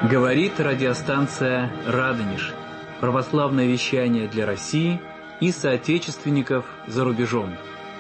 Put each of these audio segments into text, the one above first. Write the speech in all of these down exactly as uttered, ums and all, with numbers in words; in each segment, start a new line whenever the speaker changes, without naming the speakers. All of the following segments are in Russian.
Говорит радиостанция «Радонеж». Православное вещание для России и соотечественников за рубежом.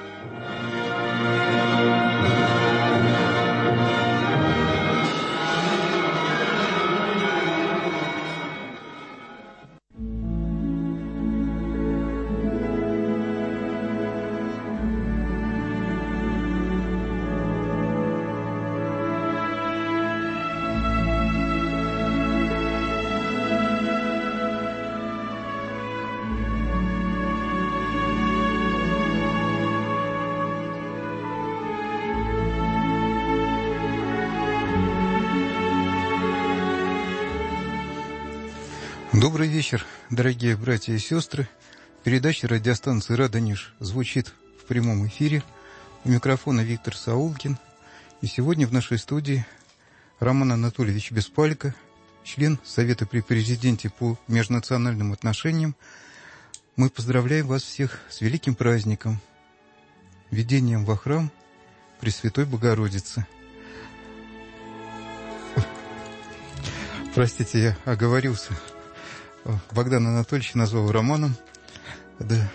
Добрый вечер, дорогие братья и сестры. Передача радиостанции «Радонеж» звучит в прямом эфире. У микрофона Виктор Саулкин. И сегодня в нашей студии Роман Анатольевич Беспалько, член Совета при Президенте по межнациональным отношениям. Мы поздравляем вас всех с великим праздником, введением во храм Пресвятой Богородицы. Простите, я оговорился. Богдан Анатольевич назвал Романом. Да.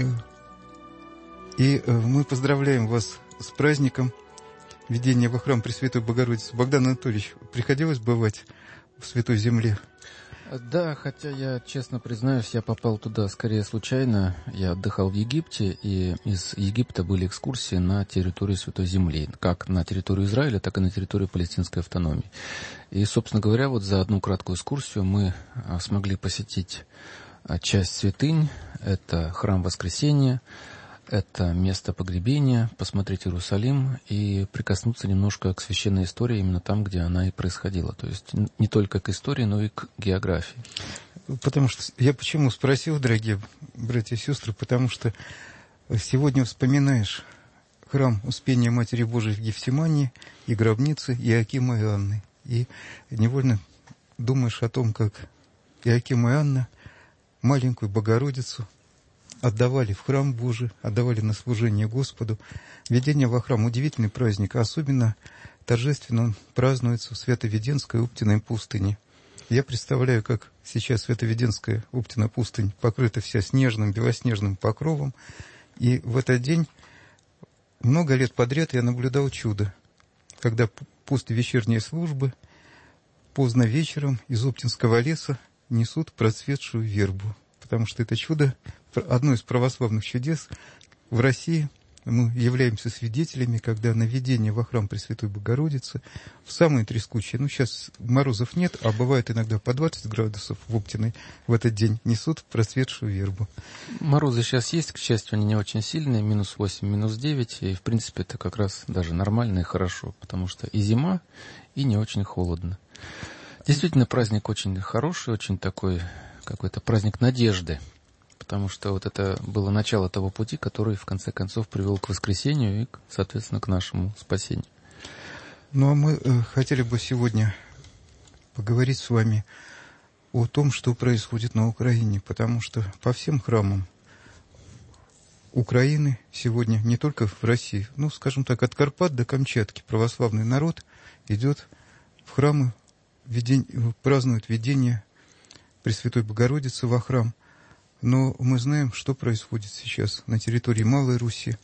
И мы поздравляем вас с праздником введения во храм Пресвятой Богородицы. Богдан Анатольевич, приходилось бывать в Святой Земле?
Да, хотя я, честно признаюсь, я попал туда скорее случайно. Я отдыхал в Египте, и из Египта были экскурсии на территорию Святой Земли, как на территорию Израиля, так и на территорию палестинской автономии. И, собственно говоря, вот за одну краткую экскурсию мы смогли посетить часть святынь. Это храм Воскресения, это место погребения, посмотреть Иерусалим и прикоснуться немножко к священной истории именно там, где она и происходила. То есть не только к истории, но и к географии.
Потому что я почему спросил, дорогие братья и сестры, потому что сегодня вспоминаешь храм Успения Матери Божией в Гефсимании и гробницы Иоакима и Анны. И невольно думаешь о том, как Иоаким и Анна маленькую Богородицу отдавали в храм Божий, отдавали на служение Господу. Введение во храм — удивительный праздник, а особенно торжественно он празднуется в Свято-Веденской Уптиной пустыне. Я представляю, как сейчас Свято-Веденская Уптина пустынь покрыта вся снежным, белоснежным покровом, и в этот день много лет подряд я наблюдал чудо, когда после вечерней службы поздно вечером из Уптинского леса несут процветшую вербу, потому что это чудо, одно из православных чудес в России. Мы являемся свидетелями, когда на введение во храм Пресвятой Богородицы в самые трескучие, ну сейчас морозов нет, а бывает иногда по двадцать градусов в Уптиной, в этот день несут процветшую вербу.
Морозы сейчас есть, к счастью, они не очень сильные, минус восемь, минус девять, и в принципе это как раз даже нормально и хорошо, потому что и зима, и не очень холодно. Действительно, праздник очень хороший, очень такой какой-то праздник надежды. Потому что вот это было начало того пути, который в конце концов привел к воскресению и, соответственно, к нашему спасению.
Ну, а мы э, хотели бы сегодня поговорить с вами о том, что происходит на Украине, потому что по всем храмам Украины сегодня, не только в России, ну, скажем так, от Карпат до Камчатки, православный народ идет в храмы, введень, празднует введение Пресвятой Богородицы во храм. Но мы знаем, что происходит сейчас на территории Малой Руси.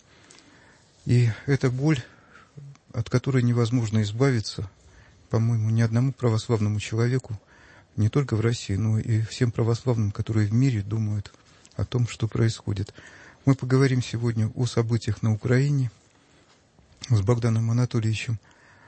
И это боль, от которой невозможно избавиться, по-моему, ни одному православному человеку, не только в России, но и всем православным, которые в мире думают о том, что происходит. Мы поговорим сегодня о событиях на Украине с Богданом Анатольевичем.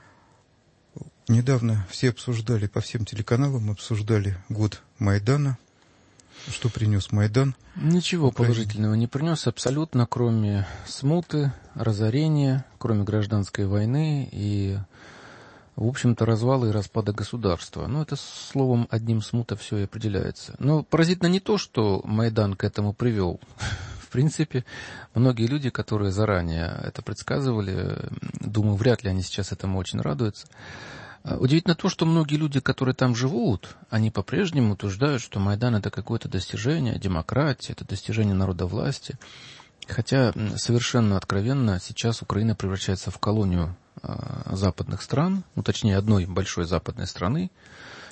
Недавно все обсуждали, по всем телеканалам обсуждали год Майдана. Что принес Майдан?
Ничего Украине. Положительного не принес абсолютно, кроме смуты, разорения, кроме гражданской войны и, в общем-то, развала и распада государства. Ну, это словом одним смута все и определяется. Но поразительно не то, что Майдан к этому привел. В принципе, многие люди, которые заранее это предсказывали, думаю, вряд ли они сейчас этому очень радуются. Удивительно то, что многие люди, которые там живут, они по-прежнему утверждают, что Майдан — это какое-то достижение демократии, это достижение народовластия. Хотя совершенно откровенно сейчас Украина превращается в колонию э, западных стран, ну, точнее, одной большой западной страны,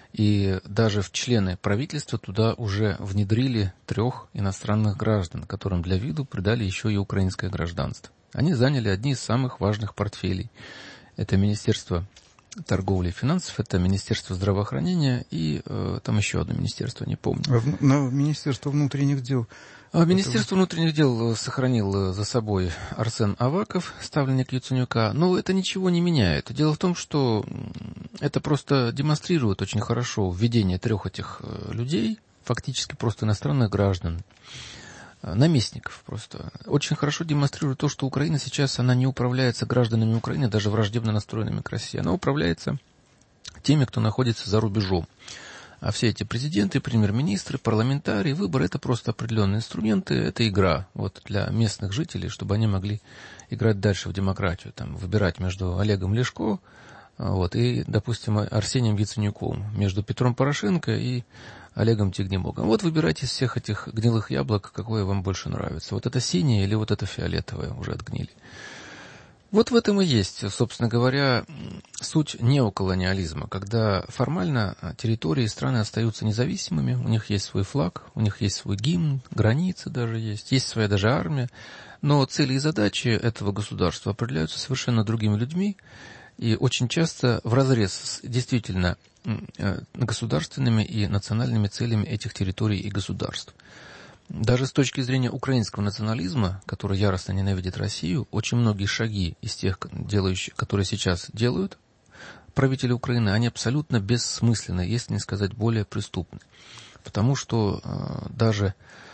И даже в члены правительства туда уже внедрили трех иностранных граждан, которым для виду придали еще и украинское гражданство. Они заняли одни из самых важных портфелей. Это Министерство торговли и финансов, это Министерство здравоохранения и э, там еще одно министерство, не помню.
А в, на Министерство внутренних дел?
А Министерство внутренних дел сохранил за собой Арсен Аваков, ставленник Яценюка, но это ничего не меняет. Дело в том, что это просто демонстрирует очень хорошо введение трех этих людей, фактически просто иностранных граждан, наместников просто. Очень хорошо демонстрирует то, что Украина сейчас, она не управляется гражданами Украины, даже враждебно настроенными к России. Она управляется теми, кто находится за рубежом. А все эти президенты, премьер-министры, парламентарии, выборы — это просто определенные инструменты, это игра вот, для местных жителей, чтобы они могли играть дальше в демократию, там, выбирать между Олегом Ляшко вот, и, допустим, Арсением Яценюком, между Петром Порошенко и Олегом Тягнебоком. Вот выбирайте из всех этих гнилых яблок, какое вам больше нравится. Вот это синее или вот это фиолетовое уже отгнили. Вот в этом и есть, собственно говоря, суть неоколониализма, когда формально территории и страны остаются независимыми, у них есть свой флаг, у них есть свой гимн, границы даже есть, есть своя даже армия, но цели и задачи этого государства определяются совершенно другими людьми и очень часто вразрез с действительно государственными и национальными целями этих территорий и государств. Даже с точки зрения украинского национализма, который яростно ненавидит Россию, очень многие шаги из тех, делающих, которые сейчас делают правители Украины, они абсолютно бессмысленны, если не сказать более преступны. Потому что э, даже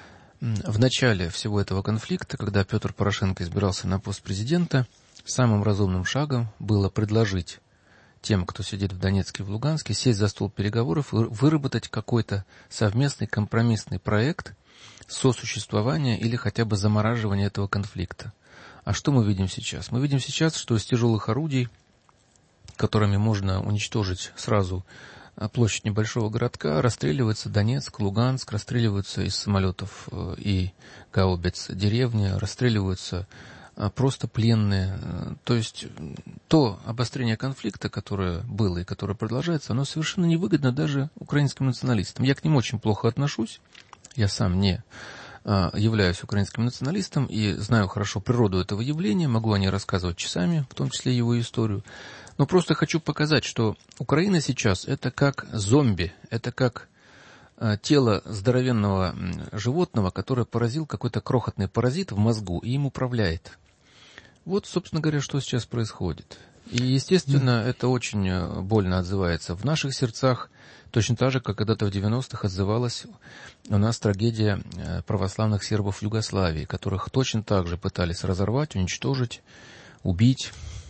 в начале всего этого конфликта, когда Петр Порошенко избирался на пост президента, самым разумным шагом было предложить тем, кто сидит в Донецке и в Луганске, сесть за стол переговоров и выработать какой-то совместный компромиссный проект сосуществования или хотя бы замораживания этого конфликта. А что мы видим сейчас? Мы видим сейчас, что из тяжелых орудий, которыми можно уничтожить сразу площадь небольшого городка, расстреливается Донецк, Луганск, расстреливаются из самолетов и гаубиц деревни, расстреливаются просто пленные. То есть то обострение конфликта, которое было и которое продолжается, оно совершенно невыгодно даже украинским националистам. Я к ним очень плохо отношусь. Я сам не являюсь украинским националистом и знаю хорошо природу этого явления, могу о ней рассказывать часами, в том числе его историю. Но просто хочу показать, что Украина сейчас это как зомби, это как тело здоровенного животного, которое поразил какой-то крохотный паразит в мозгу и им управляет. Вот, собственно говоря, что сейчас происходит. И, естественно, это очень больно отзывается в наших сердцах, точно так же, как когда-то в девяностых отзывалась у нас трагедия православных сербов в Югославии, которых точно так же пытались разорвать, уничтожить, убить.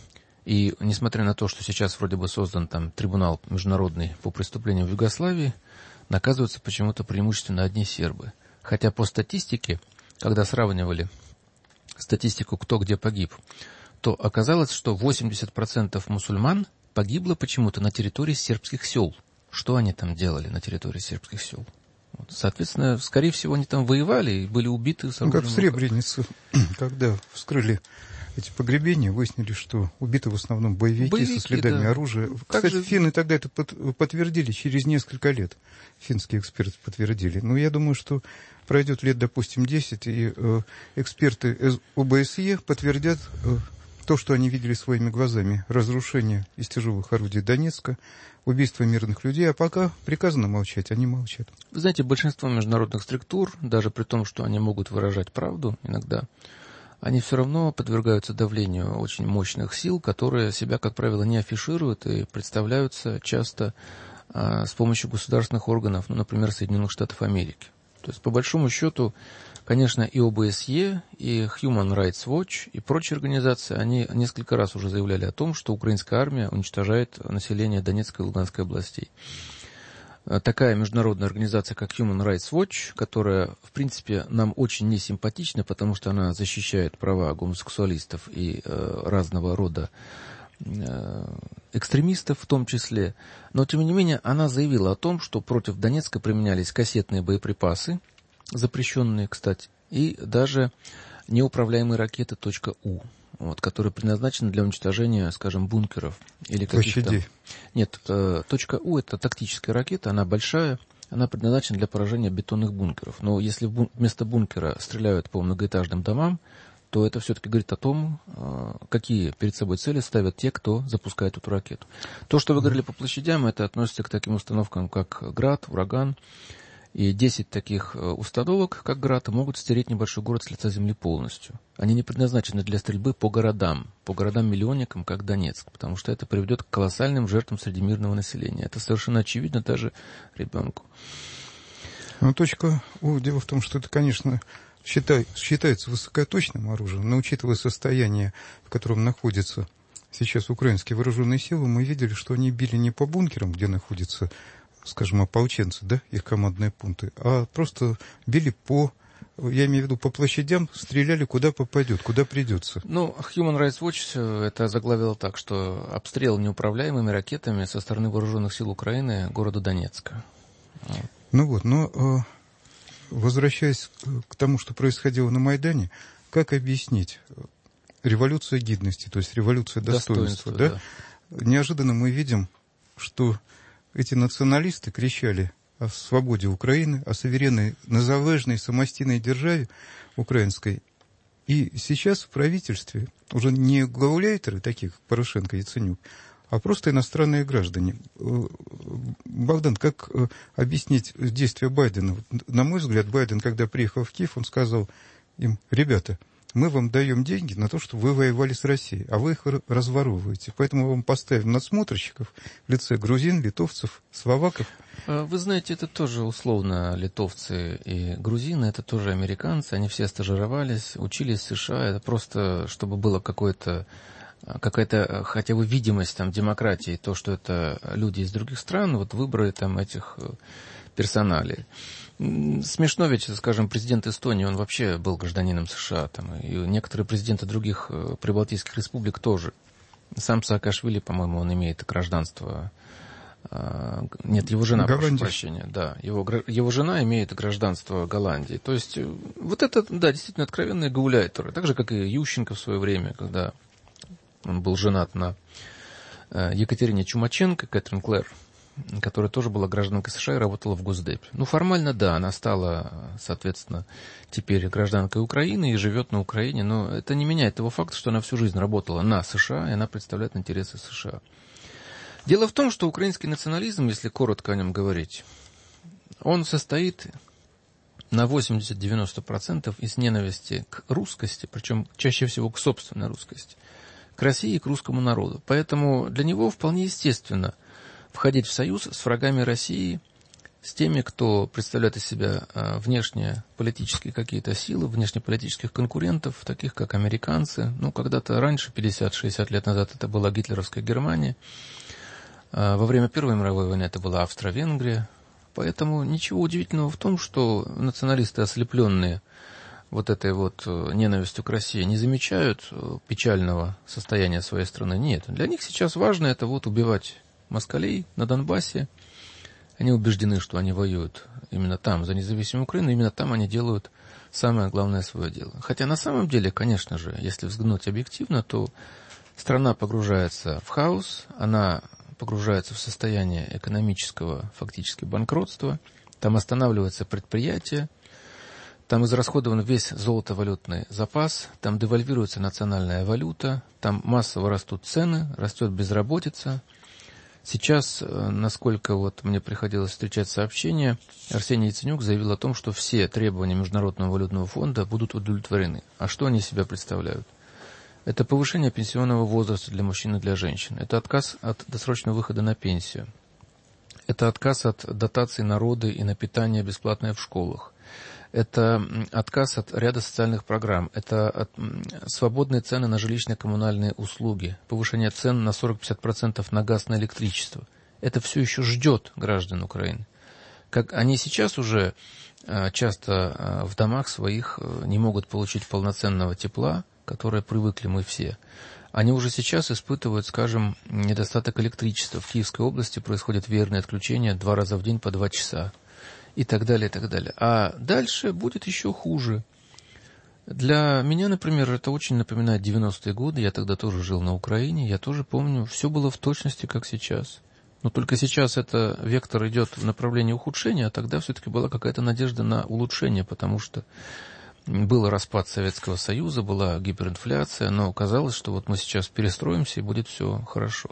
И несмотря на то, что сейчас вроде бы создан там трибунал международный по преступлениям в Югославии, наказываются почему-то преимущественно одни сербы. Хотя по статистике, когда сравнивали статистику «кто где погиб», то оказалось, что восемьдесят процентов мусульман погибло почему-то на территории сербских сел. Что они там делали на территории сербских сел? Вот, соответственно, скорее всего, они там воевали и были убиты.
Ну, как в Сребренице, когда вскрыли эти погребения, выяснили, что убиты в основном боевики, боевики со следами да. оружия. Кстати, же... финны тогда это подтвердили через несколько лет. Финские эксперты подтвердили. Но я думаю, что пройдет лет, допустим, десять, и э, эксперты ОБСЕ подтвердят э, то, что они видели своими глазами. Разрушение из тяжелых орудий Донецка, убийство мирных людей, а пока приказано молчать, они молчат.
Вы знаете, большинство международных структур, даже при том, что они могут выражать правду иногда, они все равно подвергаются давлению очень мощных сил, которые себя, как правило, не афишируют и представляются часто а, с помощью государственных органов, ну, например, Соединенных Штатов Америки. То есть, по большому счету, конечно, и ОБСЕ, и Human Rights Watch, и прочие организации, они несколько раз уже заявляли о том, что украинская армия уничтожает население Донецкой и Луганской областей. Такая международная организация, как Human Rights Watch, которая, в принципе, нам очень несимпатична, потому что она защищает права гомосексуалистов и э, разного рода э, экстремистов в том числе, но, тем не менее, она заявила о том, что против Донецка применялись кассетные боеприпасы, запрещенные, кстати, и даже неуправляемые ракеты .У. вот, которые предназначены для уничтожения, скажем, бункеров или каких-то...
Площадей.
Нет, э, точка У — это тактическая ракета, она большая, она предназначена для поражения бетонных бункеров. Но если бун- вместо бункера стреляют по многоэтажным домам, то это все-таки говорит о том, э, какие перед собой цели ставят те, кто запускает эту ракету. То, что вы говорили по площадям, это относится к таким установкам, как «Град», «Ураган». И десять таких установок, как «Град», могут стереть небольшой город с лица земли полностью. Они не предназначены для стрельбы по городам, по городам-миллионникам, как Донецк, потому что это приведет к колоссальным жертвам среди мирного населения. Это совершенно очевидно даже ребенку.
Ну, точка У, дело в том, что это, конечно, считай, считается высокоточным оружием, но учитывая состояние, в котором находятся сейчас украинские вооруженные силы, мы видели, что они били не по бункерам, где находятся, скажем, ополченцы, да, их командные пункты, а просто били по, я имею в виду, по площадям, стреляли куда попадет, куда придется.
Ну, Human Rights Watch это заглавило так, что обстрел неуправляемыми ракетами со стороны вооруженных сил Украины города Донецка.
Ну вот, но возвращаясь к тому, что происходило на Майдане, как объяснить революцию гидности, то есть революцию достоинства, да? Да? Неожиданно мы видим, что эти националисты кричали о свободе Украины, о суверенной, незалежной, самостийной державе украинской. И сейчас в правительстве уже не гауляйтеры, таких как Порошенко и Яценюк, а просто иностранные граждане. Богдан, как объяснить действия Байдена? На мой взгляд, Байден, когда приехал в Киев, он сказал им: ребята, мы вам даем деньги на то, чтобы вы воевали с Россией, а вы их разворовываете. Поэтому мы вам поставим надсмотрщиков в лице грузин, литовцев, словаков.
Вы знаете, это тоже условно литовцы и грузины, это тоже американцы, они все стажировались, учились в США, это просто, чтобы было какое-то, какая-то хотя бы видимость там демократии, то, что это люди из других стран, вот выбрали там этих персоналей. Смешно ведь, скажем, президент Эстонии, он вообще был гражданином США, там, и некоторые президенты других прибалтийских республик тоже. Сам Саакашвили, по-моему, он имеет гражданство. Нет, его жена, прошу прощения, да, его, его жена имеет гражданство Голландии. То есть вот это, да, действительно откровенные гауляйтеры, так же, как и Ющенко в свое время, когда он был женат на Екатерине Чумаченко, Кэтрин Клэр, которая тоже была гражданкой США и работала в Госдепе. Ну, формально, да, она стала, соответственно, теперь гражданкой Украины и живет на Украине, но это не меняет того факта, что она всю жизнь работала на США, и она представляет интересы США. Дело в том, что украинский национализм, если коротко о нем говорить, он состоит на восемьдесят-девяносто процентов из ненависти к русскости, причем чаще всего к собственной русскости, к России и к русскому народу. Поэтому для него вполне естественно входить в союз с врагами России, с теми, кто представляет из себя внешнеполитические какие-то силы, внешнеполитических конкурентов, таких как американцы. Ну, когда-то раньше, пятьдесят-шестьдесят лет назад, это была гитлеровская Германия. Во время Первой мировой войны это была Австро-Венгрия. Поэтому ничего удивительного в том, что националисты, ослепленные вот этой вот ненавистью к России, не замечают печального состояния своей страны. Нет, для них сейчас важно это вот убивать москалей на Донбассе. Они убеждены, что они воюют именно там, за независимую Украину, именно там они делают самое главное свое дело. Хотя на самом деле, конечно же, если взглянуть объективно, то страна погружается в хаос, она погружается в состояние экономического фактически банкротства, там останавливаются предприятия, там израсходован весь золотовалютный запас, там девальвируется национальная валюта, там массово растут цены, растет безработица. Сейчас, насколько вот мне приходилось встречать сообщения, Арсений Яценюк заявил о том, что все требования Международного валютного фонда будут удовлетворены. А что они из себя представляют? Это повышение пенсионного возраста для мужчин и для женщин. Это отказ от досрочного выхода на пенсию. Это отказ от дотаций на роды и на питание бесплатное в школах. Это отказ от ряда социальных программ. Это от, свободные цены на жилищно-коммунальные услуги. Повышение цен на сорок-пятьдесят процентов на газ, на электричество. Это все еще ждет граждан Украины. Как они сейчас уже часто в домах своих не могут получить полноценного тепла, которое привыкли мы все. Они уже сейчас испытывают, скажем, недостаток электричества. В Киевской области происходит веерное отключение два раза в день по два часа. И так далее, и так далее. А дальше будет еще хуже. Для меня, например, это очень напоминает девяностые годы. Я тогда тоже жил на Украине. Я тоже помню, все было в точности, как сейчас. Но только сейчас это вектор идет в направлении ухудшения, а тогда все-таки была какая-то надежда на улучшение, потому что был распад Советского Союза, была гиперинфляция, но казалось, что вот мы сейчас перестроимся и будет все хорошо.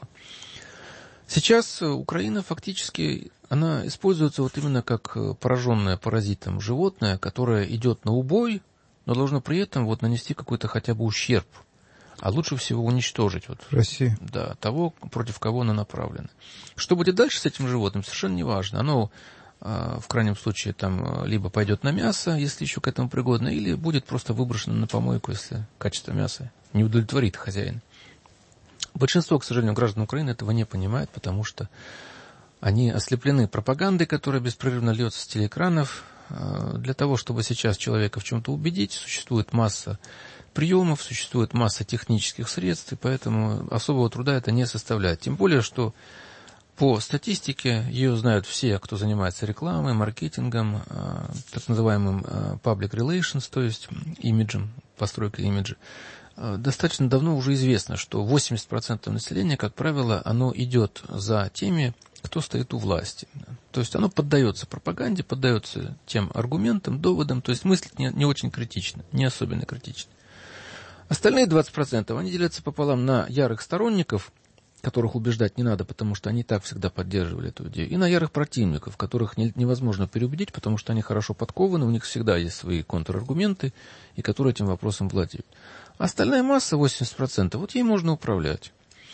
Сейчас Украина фактически, она используется вот именно как пораженное паразитом животное, которое идет на убой, но должно при этом вот нанести какой-то хотя бы ущерб, а лучше всего уничтожить вот,
Россия.
Да, того, против кого оно направлено. Что будет дальше с этим животным, совершенно не важно. Оно в крайнем случае там либо пойдет на мясо, если еще к этому пригодно, или будет просто выброшено на помойку, если качество мяса не удовлетворит хозяина. Большинство, к сожалению, граждан Украины этого не понимает, потому что они ослеплены пропагандой, которая беспрерывно льется с телеэкранов. Для того, чтобы сейчас человека в чем-то убедить, существует масса приемов, существует масса технических средств, и поэтому особого труда это не составляет. Тем более, что по статистике ее знают все, кто занимается рекламой, маркетингом, так называемым public relations, то есть имиджем, постройкой имиджа. Достаточно давно уже известно, что восемьдесят процентов населения, как правило, оно идет за теми, кто стоит у власти. То есть оно поддается пропаганде, поддается тем аргументам, доводам, то есть мыслит не, не очень критично, не особенно критично. Остальные двадцать процентов, они делятся пополам на ярых сторонников, которых убеждать не надо, потому что они так всегда поддерживали эту идею, и на ярых противников, которых не, невозможно переубедить, потому что они хорошо подкованы, у них всегда есть свои контраргументы, и которые этим вопросом владеют. Остальная масса, восемьдесят процентов, вот ей можно управлять.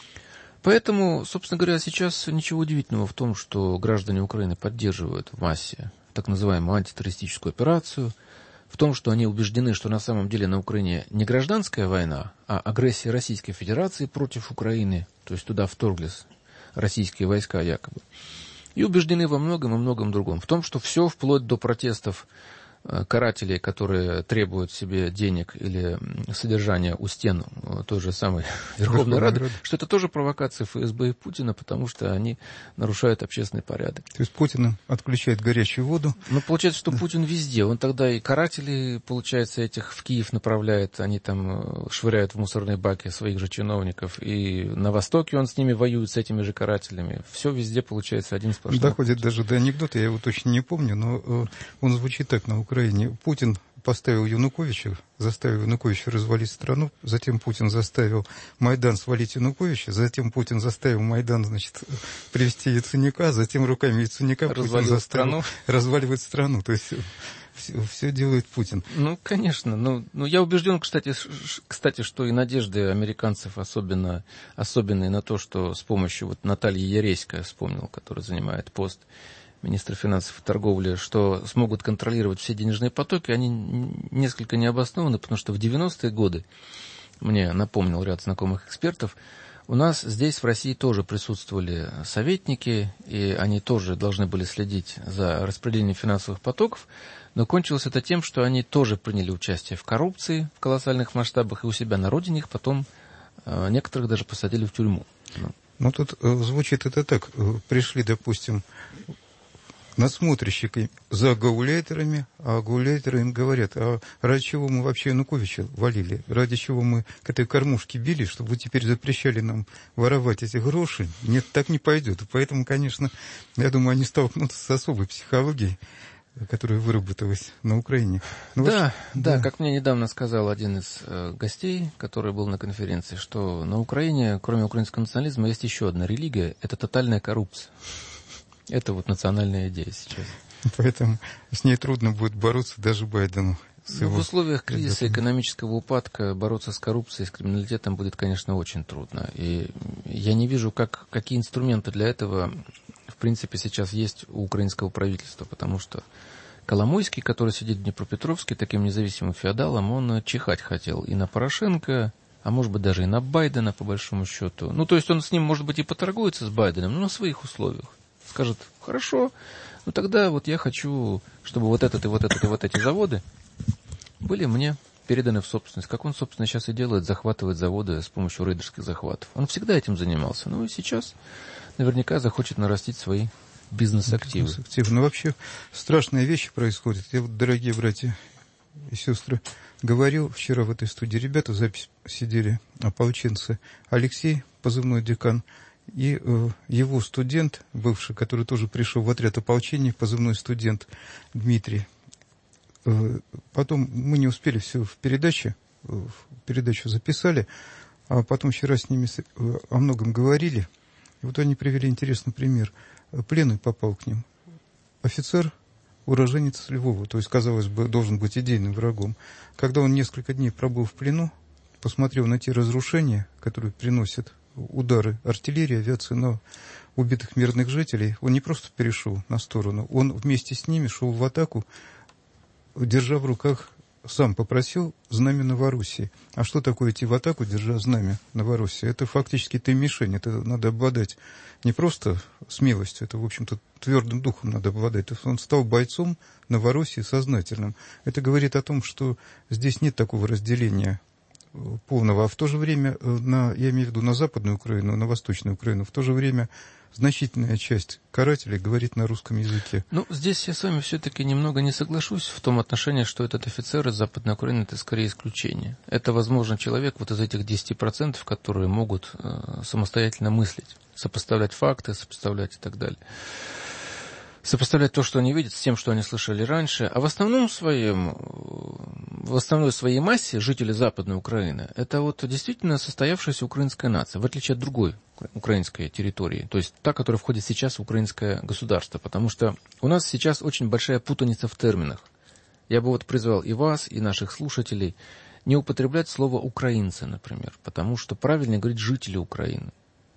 Поэтому, собственно говоря, сейчас ничего удивительного в том, что граждане Украины поддерживают в массе так называемую антитеррористическую операцию, в том, что они убеждены, что на самом деле на Украине не гражданская война, а агрессия Российской Федерации против Украины, то есть туда вторглись российские войска якобы. И убеждены во многом и многом другом. В том, что все вплоть до протестов карателей, которые требуют себе денег или содержания у стен той же самой Верховной Рады, что это тоже провокации эф эс бэ и Путина, потому что они нарушают общественный порядок.
То есть Путин отключает горячую воду.
Ну, получается, что Путин везде. Он тогда и карателей, получается, этих в Киев направляет, они там швыряют в мусорные баки своих же чиновников, и на Востоке он с ними воюет, с этими же карателями. Все везде, получается, один сплошной.
Доходит даже до анекдота, я его точно не помню, но он звучит так на Украине. Путин поставил Януковича, заставил Януковича развалить страну, затем Путин заставил Майдан свалить Януковича, затем Путин заставил Майдан, значит, привести Яценюка, затем руками Яценюка Путин заставил страну. разваливать страну. То есть все, все делает Путин.
Ну, конечно. Ну, ну, я убежден, кстати, кстати, что и надежды американцев особенно, особенные на то, что с помощью вот Натальи Яресько, вспомнил, которая занимает пост министра финансов и торговли, что смогут контролировать все денежные потоки, они несколько необоснованы, потому что в девяностые годы, мне напомнил ряд знакомых экспертов, у нас здесь в России тоже присутствовали советники, и они тоже должны были следить за распределением финансовых потоков, но кончилось это тем, что они тоже приняли участие в коррупции в колоссальных масштабах, и у себя на родине их потом некоторых даже посадили в тюрьму.
Ну, тут звучит это так. Пришли, допустим, надсмотрщики за гауляйтерами, а гауляйтеры им говорят, а ради чего мы вообще Януковича валили? Ради чего мы к этой кормушке били, чтобы вы теперь запрещали нам воровать эти гроши? Нет, так не пойдет. И поэтому, конечно, я думаю, они столкнутся с особой психологией, которая выработалась на Украине. Ну,
да,
ваш...
да,
да,
как мне недавно сказал один из э, гостей, который был на конференции, что на Украине, кроме украинского национализма, есть еще одна религия, это тотальная коррупция. Это вот национальная идея сейчас.
Поэтому с ней трудно будет бороться даже Байдену.
Ну, в условиях кризиса, экономического упадка бороться с коррупцией, с криминалитетом будет, конечно, очень трудно. И я не вижу, как, какие инструменты для этого, в принципе, сейчас есть у украинского правительства, потому что Коломойский, который сидит в Днепропетровске, таким независимым феодалом, он чихать хотел и на Порошенко, а может быть даже и на Байдена, по большому счету. Ну, то есть он с ним, может быть, и поторгуется с Байденом, но на своих условиях. Скажет, хорошо, ну тогда вот я хочу, чтобы вот этот и вот этот и вот эти заводы были мне переданы в собственность. Как он, собственно, сейчас и делает, захватывает заводы с помощью рейдерских захватов. Он всегда этим занимался. Ну и сейчас наверняка захочет нарастить свои бизнес-активы.
Бизнес-активы. Но вообще страшные вещи происходят. Я вот, дорогие братья и сестрры, говорил вчера в этой студии, ребята, запись сидели, ополченцы, Алексей, позывной Декан, и э, его студент, бывший, который тоже пришел в отряд ополчения, позывной студент Дмитрий. Э, потом мы не успели все в передаче, э, передачу записали, а потом вчера с ними э, о многом говорили. И вот они привели интересный пример. Пленный попал к ним. Офицер, уроженец Львова, то есть, казалось бы, должен быть идейным врагом. Когда он несколько дней пробыл в плену, посмотрел на те разрушения, которые приносят удары артиллерии, авиации на убитых мирных жителей, он не просто перешел на сторону, он вместе с ними шел в атаку, держа в руках, сам попросил знамя Новороссии. А что такое идти в атаку, держа знамя Новороссии? Это фактически ты мишень, это надо обладать не просто смелостью, это, в общем-то, твердым духом надо обладать. Он стал бойцом Новороссии сознательным. Это говорит о том, что здесь нет такого разделения полного, а в то же время, на, я имею в виду на Западную Украину, на Восточную Украину, в то же время значительная часть карателей говорит на русском языке.
Ну, здесь я с вами все-таки немного не соглашусь в том отношении, что этот офицер из Западной Украины – это скорее исключение. Это, возможно, человек вот из этих десяти процентов, которые могут э, самостоятельно мыслить, сопоставлять факты, сопоставлять и так далее. Сопоставлять то, что они видят, с тем, что они слышали раньше. А в основном своем, в основной своей массе жители Западной Украины – это вот действительно состоявшаяся украинская нация, в отличие от другой украинской территории, то есть та, которая входит сейчас в украинское государство, потому что у нас сейчас очень большая путаница в терминах. Я бы вот призвал и вас, и наших слушателей не употреблять слово «украинцы», например, потому что правильно говорить «жители Украины».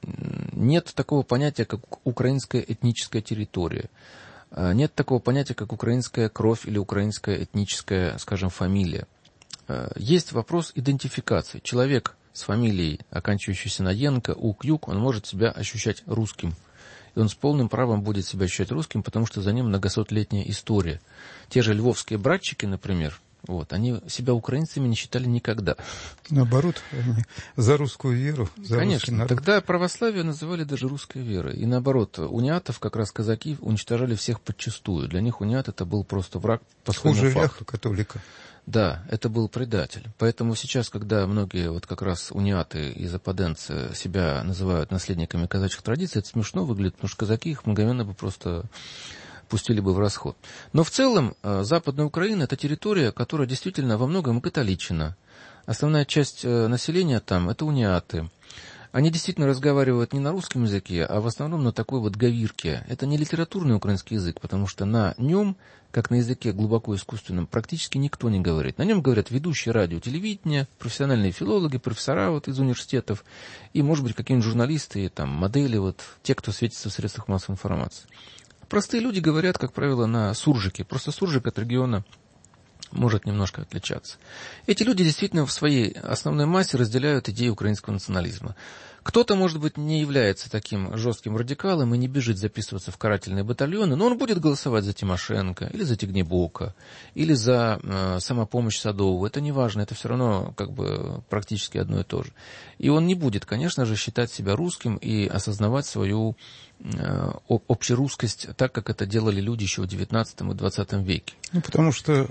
Нет такого понятия, как украинская этническая территория. Нет такого понятия, как украинская кровь или украинская этническая, скажем, фамилия. Есть вопрос идентификации. Человек с фамилией, оканчивающейся на Янко, Ук, Юк, он может себя ощущать русским. И он с полным правом будет себя ощущать русским, потому что за ним многосотлетняя история. Те же львовские братчики, например, вот, они себя украинцами не считали никогда.
Наоборот, они за русскую веру, за
Конечно,
русский народ.
Тогда православие называли даже русской верой. И наоборот, униатов как раз казаки уничтожали всех подчистую. Для них униат это был просто враг по своему
Хуже
факту.
ляха католика.
Да, это был предатель. Поэтому сейчас, когда многие вот как раз униаты и западенцы себя называют наследниками казачьих традиций, это смешно выглядит, потому что казаки их мгновенно бы просто пустили бы в расход. Но в целом Западная Украина – это территория, которая действительно во многом католичена. Основная часть населения там – это униаты. Они действительно разговаривают не на русском языке, а в основном на такой вот говирке. Это не литературный украинский язык, потому что на нем, как на языке глубоко искусственном, практически никто не говорит. На нем говорят ведущие радио, телевидения, профессиональные филологи, профессора вот из университетов и, может быть, какие-нибудь журналисты, там, модели, вот, те, кто светится в средствах массовой информации. Простые люди говорят, как правило, на суржике. Просто суржик от региона может немножко отличаться. Эти люди действительно в своей основной массе разделяют идеи украинского национализма. Кто-то, может быть, не является таким жестким радикалом и не бежит записываться в карательные батальоны, но он будет голосовать за Тимошенко, или за Тягнебока, или за э, самопомощь Садового. Это не важно, это все равно как бы практически одно и то же. И он не будет, конечно же, считать себя русским и осознавать свою э, общерусскость, так как это делали люди еще в девятнадцатом и двадцатом веке.
Ну, потому что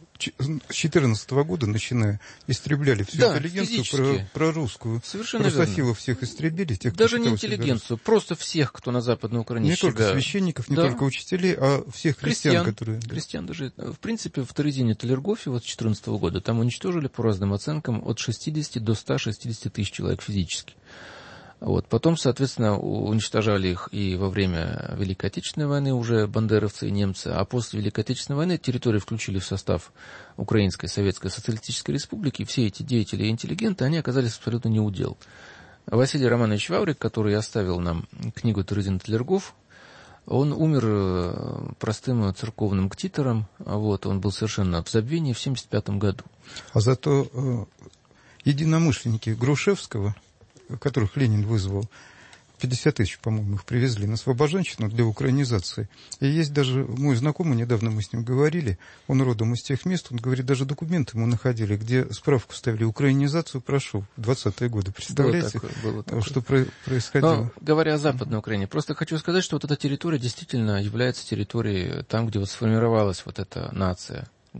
с четырнадцатого года, начиная, истребляли всю
да,
интеллигенцию про, про русскую.
Совершенно
Русофилов всех истребили. Тех,
Даже не интеллигенцию, просто всех, кто на Западной Украине.
Не
себя...
только священников, не
да.
только учителей, а всех крестьян,
крестьян
которые...
Крестьян даже. В принципе, в Терезине Талергофе вот с четырнадцатого года там уничтожили по разным оценкам от шестидесяти до ста шестидесяти тысяч человек физически. Вот. Потом, соответственно, уничтожали их и во время Великой Отечественной войны уже бандеровцы и немцы, а после Великой Отечественной войны территорию включили в состав Украинской Советской Социалистической Республики, и все эти деятели и интеллигенты, они оказались абсолютно не удел. Василий Романович Ваврик, который оставил нам книгу Терезин Талергоф, он умер простым церковным ктитором, вот, он был совершенно в забвении в семьдесят пятом году.
А зато э, единомышленники Грушевского, которых Ленин вызвал, пятьдесят тысяч, по-моему, их привезли на Слобожанщину для украинизации. И есть даже мой знакомый, недавно мы с ним говорили, он родом из тех мест, он говорит, даже документы мы находили, где справку ставили, украинизацию прошел в двадцатые годы. Представляете, было такое, было такое. Что про- происходило?
Но, говоря о Западной Украине, просто хочу сказать, что вот эта территория действительно является территорией там, где вот сформировалась вот эта нация.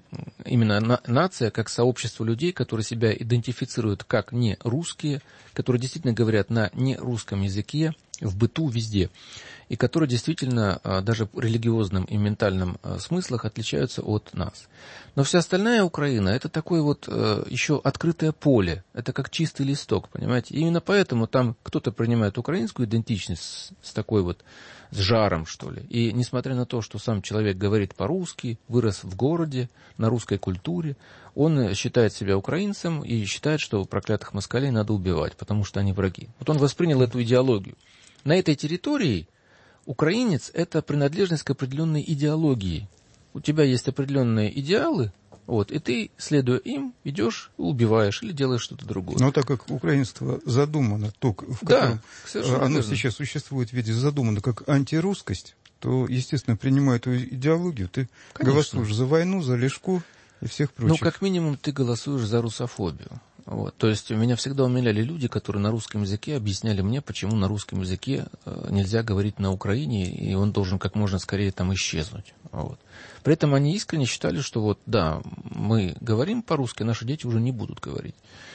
именно на, нация, как сообщество людей, которые себя идентифицируют как не русские, которые действительно говорят на нерусском языке, в быту, везде, и которые действительно даже в религиозном и ментальном смыслах отличаются от нас. Но вся остальная Украина — это такое вот еще открытое поле, это как чистый листок, понимаете? И именно поэтому там кто-то принимает украинскую идентичность с, с такой вот, с жаром, что ли. И несмотря на то, что сам человек говорит по-русски, вырос в городе, на русской культуре, он считает себя украинцем и считает, что проклятых москалей надо убивать, потому что они враги. Вот он воспринял эту идеологию. На этой территории украинец — это принадлежность к определенной идеологии. У тебя есть определенные идеалы, вот, и ты, следуя им, идешь, убиваешь или делаешь что-то другое.
Но так как украинство задумано, то, в
да,
котором оно верно. Сейчас существует в виде задумано как антирусскость, то, естественно, принимая эту идеологию, ты Конечно. голосуешь за войну, за Лешку и всех прочих.
Ну, как минимум, ты голосуешь за русофобию. Вот. То есть меня всегда умиляли люди, которые на русском языке объясняли мне, почему на русском языке нельзя говорить на Украине, и он должен как можно скорее там исчезнуть. Вот. При этом они искренне считали, что вот да, мы говорим по-русски, наши дети уже не будут говорить.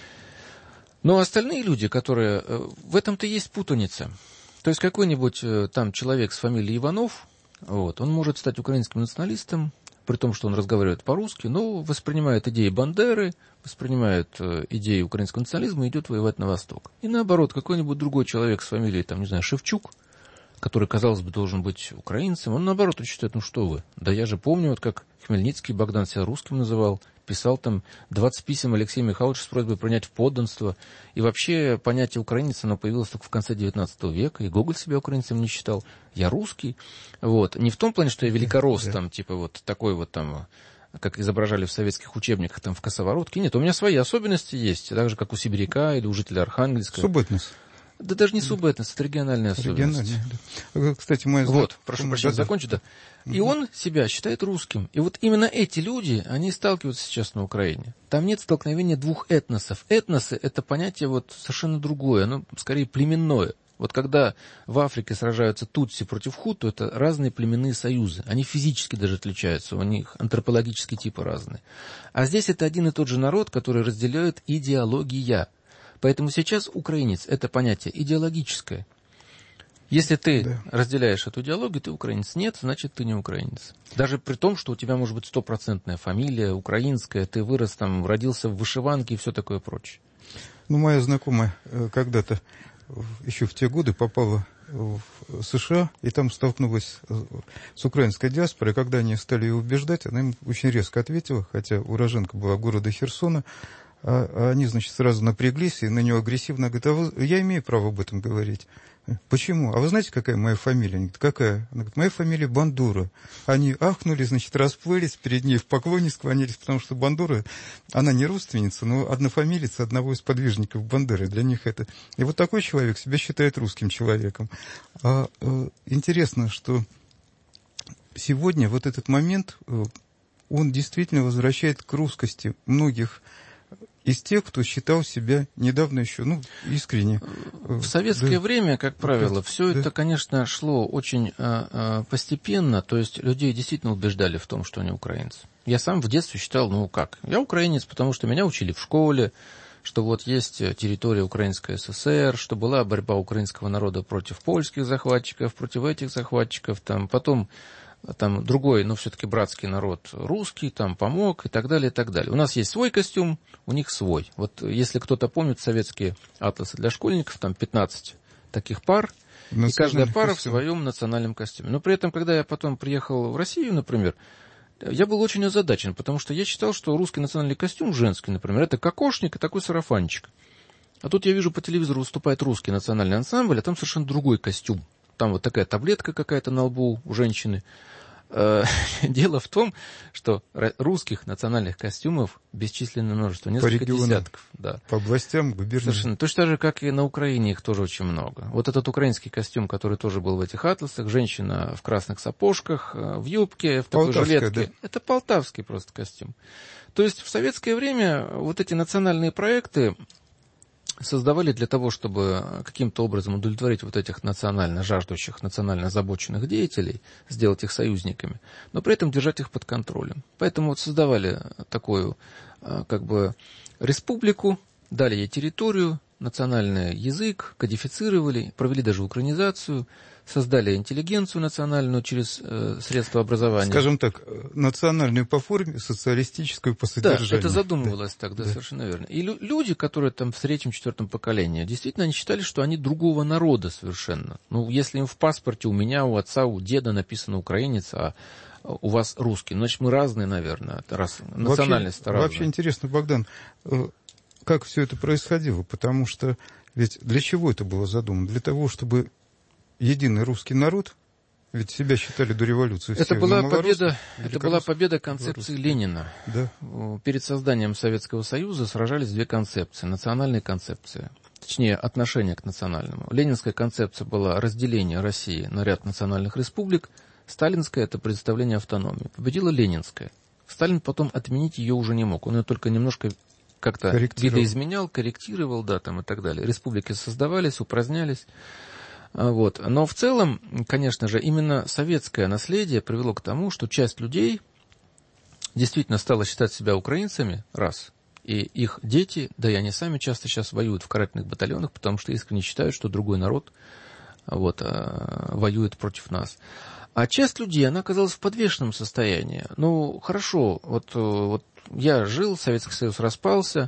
Но остальные люди, которые... В этом-то есть путаница. То есть какой-нибудь там человек с фамилией Иванов, вот, он может стать украинским националистом, при том, что он разговаривает по-русски, но воспринимает идеи Бандеры, воспринимает идеи украинского национализма и идет воевать на восток. И наоборот, какой-нибудь другой человек с фамилией, там, не знаю, Шевчук, который, казалось бы, должен быть украинцем, он наоборот считает, ну что вы, да я же помню, вот как Хмельницкий Богдан себя русским называл, писал там двадцать писем Алексею Михайловичу с просьбой принять в подданство. И вообще понятие украинец, оно появилось только в конце девятнадцатого века, и Гоголь себя украинцем не считал. Я русский. Вот. Не в том плане, что я великорос, там, типа вот такой вот там, как изображали в советских учебниках, там, в косоворотке. Нет, у меня свои особенности есть, так же, как у сибиряка или у жителя Архангельска.
Субэтнос.
Да даже не субэтнос, это региональная особенность.
Да. Кстати, моя знак...
Вот, прошу прощения, закончу, да. И угу. он себя считает русским. И вот именно эти люди, они сталкиваются сейчас на Украине. Там нет столкновения двух этносов. Этносы — это понятие вот совершенно другое, оно скорее племенное. Вот когда в Африке сражаются тутси против хуту, это разные племенные союзы. Они физически даже отличаются, у них антропологические типы разные. А здесь это один и тот же народ, который разделяет идеология. Поэтому сейчас украинец — это понятие идеологическое. Если ты да. разделяешь эту идеологию, ты украинец. Нет, значит, ты не украинец. Даже при том, что у тебя может быть стопроцентная фамилия, украинская, ты вырос там, родился в вышиванке и все такое прочее.
Ну, моя знакомая когда-то, еще в те годы, попала в США, и там столкнулась с украинской диаспорой. Когда они стали ее убеждать, она им очень резко ответила, хотя уроженка была города Херсона. А они, значит, сразу напряглись и на нее агрессивно говорят, а вы, я имею право об этом говорить. Почему? А вы знаете, какая моя фамилия? Они говорят, какая? Она говорит, моя фамилия Бандура. Они ахнули, значит, расплылись перед ней, в поклоне склонились, потому что Бандура, она не родственница, но однофамилица одного из подвижников Бандеры. Для них это... И вот такой человек себя считает русским человеком. А, а, интересно, что сегодня вот этот момент, он действительно возвращает к русскости многих из тех, кто считал себя недавно еще, ну, искренне.
В советское да. время, как правило, да. все да. это, конечно, шло очень а, а, постепенно, то есть людей действительно убеждали в том, что они украинцы. Я сам в детстве считал, ну как, я украинец, потому что меня учили в школе, что вот есть территория Украинской ССР, что была борьба украинского народа против польских захватчиков, против этих захватчиков, там, потом... там другой, но все-таки братский народ русский, там помог и так далее, и так далее. У нас есть свой костюм, у них свой. Вот если кто-то помнит советские атласы для школьников, там пятнадцать таких пар, и каждая пара костюм. В своем национальном костюме. Но при этом, когда я потом приехал в Россию, например, я был очень озадачен, потому что я считал, что русский национальный костюм женский, например, это кокошник и такой сарафанчик. А тут я вижу по телевизору выступает русский национальный ансамбль, а там совершенно другой костюм. Там вот такая таблетка какая-то на лбу у женщины. Дело в том, что русских национальных костюмов бесчисленное множество, несколько по десятков. Да.
По областям, губерниям.
Точно так же, как и на Украине, их тоже очень много. Вот этот украинский костюм, который тоже был в этих атласах, женщина в красных сапожках, в юбке, в такой жилетке. Да. Это полтавский просто костюм. То есть в советское время вот эти национальные проекты создавали для того, чтобы каким-то образом удовлетворить вот этих национально жаждущих, национально озабоченных деятелей, сделать их союзниками, но при этом держать их под контролем. Поэтому вот создавали такую как бы республику, дали ей территорию, национальный язык, кодифицировали, провели даже украинизацию, создали интеллигенцию национальную через э, средства образования.
Скажем так, национальную по форме, социалистическую по содержанию.
Да, это задумывалось да. так, да,
да,
совершенно верно. И лю- люди, которые там в третьем-четвертом поколении, действительно, они считали, что они другого народа совершенно. Ну, если им в паспорте у меня, у отца, у деда написано украинец, а у вас русский, значит, мы разные, наверное, раз национальность разная.
Вообще интересно, Богдан, как все это происходило, потому что ведь для чего это было задумано? Для того, чтобы единый русский народ, ведь себя считали до революции.
Это была победа, это была победа концепции Ленина.
Да.
Перед созданием Советского Союза сражались две концепции. Национальная концепция, точнее, отношение к национальному. Ленинская концепция была разделение России на ряд национальных республик. Сталинская — это представление автономии. Победила ленинская. Сталин потом отменить ее уже не мог. Он ее только немножко как-то видоизменял, корректировал, да, там и так далее. Республики создавались, упразднялись. Вот. Но в целом, конечно же, именно советское наследие привело к тому, что часть людей действительно стала считать себя украинцами, раз, и их дети, да и они сами часто сейчас воюют в карательных батальонах, потому что искренне считают, что другой народ вот, воюет против нас. А часть людей, она оказалась в подвешенном состоянии. Ну, хорошо, вот, вот я жил, Советский Союз распался,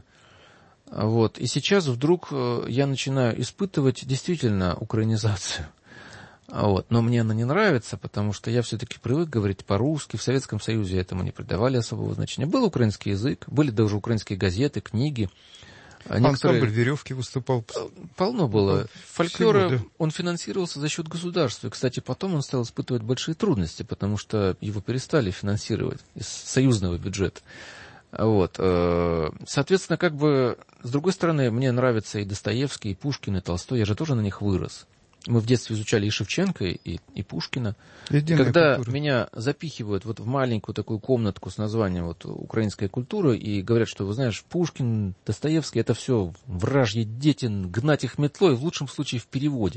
вот, и сейчас вдруг я начинаю испытывать действительно украинизацию. Вот, но мне она не нравится, потому что я все-таки привык говорить по-русски. В Советском Союзе этому не придавали особого значения. Был украинский язык, были даже украинские газеты, книги.
Некоторые... Ансамбль «Веревки» выступал.
Полно было. Фольклора,
всего, да.
Он финансировался за счет государства. И, кстати, потом он стал испытывать большие трудности, потому что его перестали финансировать из союзного бюджета. Вот. Соответственно, как бы, с другой стороны, мне нравятся и Достоевский, и Пушкин, и Толстой. Я же тоже на них вырос. Мы в детстве изучали и Шевченко, и, и Пушкина.
Единая
Когда
культура.
Меня запихивают вот в маленькую такую комнатку с названием вот «Украинская культура» и говорят, что, вы знаешь, Пушкин, Достоевский — это все вражьи дети, гнать их метлой, в лучшем случае в переводе.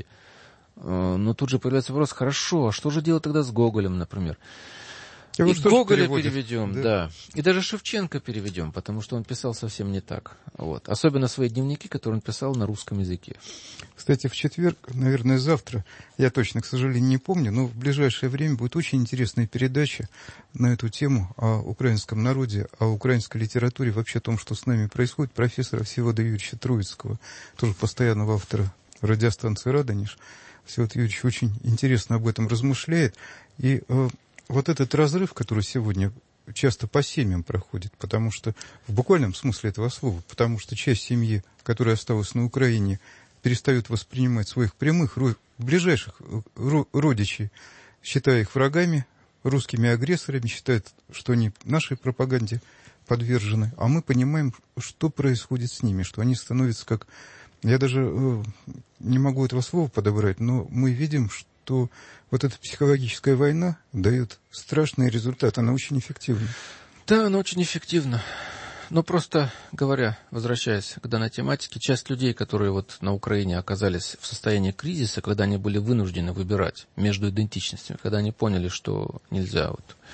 Но тут же появляется вопрос: хорошо, а что же делать тогда с Гоголем, например?
И,
и Гоголя
переводит?
переведем, да.
да.
И даже Шевченко переведем, потому что он писал совсем не так. Вот. Особенно свои дневники, которые он писал на русском языке.
Кстати, в четверг, наверное, завтра, я точно, к сожалению, не помню, но в ближайшее время будет очень интересная передача на эту тему о украинском народе, о украинской литературе, вообще о том, что с нами происходит, профессора Всеволода Юрьевича Троицкого, тоже постоянного автора радиостанции «Радонеж». Всеволод Юрьевич очень интересно об этом размышляет. И э, вот этот разрыв, который сегодня часто по семьям проходит, потому что, в буквальном смысле этого слова, потому что часть семьи, которая осталась на Украине, перестают воспринимать своих прямых, ближайших родичей, считая их врагами, русскими агрессорами, считают, что они нашей пропаганде подвержены, а мы понимаем, что происходит с ними, что они становятся как... Я даже э, не могу этого слова подобрать, но мы видим, что вот эта психологическая война дает страшный результат, она очень эффективна.
Да, она очень эффективна. Но просто говоря, возвращаясь к данной тематике, часть людей, которые вот на Украине оказались в состоянии кризиса, когда они были вынуждены выбирать между идентичностями, когда они поняли, что нельзя,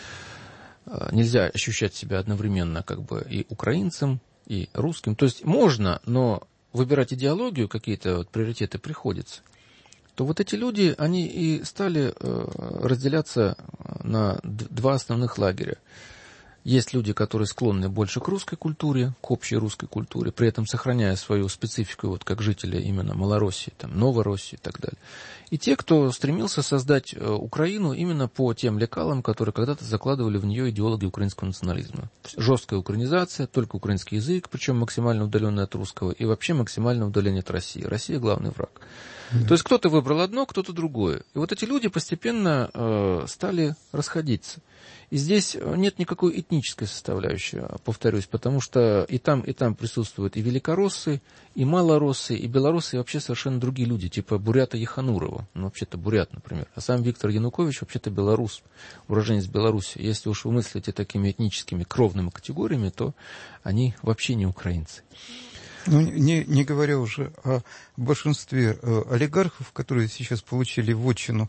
вот, нельзя ощущать себя одновременно как бы и украинцем, и русским. То есть можно, но выбирать идеологию, какие-то вот приоритеты приходится. То вот эти люди, они и стали разделяться на два основных лагеря. Есть люди, которые склонны больше к русской культуре, к общей русской культуре, при этом сохраняя свою специфику, вот как жители именно Малороссии, там, Новороссии и так далее. И те, кто стремился создать Украину именно по тем лекалам, которые когда-то закладывали в нее идеологи украинского национализма. Жесткая украинизация, только украинский язык, причем максимально удаленный от русского, и вообще максимальное удаление от России. Россия — главный враг. Да. То есть кто-то выбрал одно, кто-то другое. И вот эти люди постепенно э, стали расходиться. И здесь нет никакой этнической составляющей, повторюсь, потому что и там, и там присутствуют и великороссы, и малороссы, и белорусы, и вообще совершенно другие люди, типа бурята Еханурова, ну, вообще-то бурят, например. А сам Виктор Янукович вообще-то белорус, уроженец Беларуси. Если уж вы мыслите такими этническими кровными категориями, то они вообще не украинцы.
Ну, не, не говоря уже о большинстве э, олигархов, которые сейчас получили вотчину,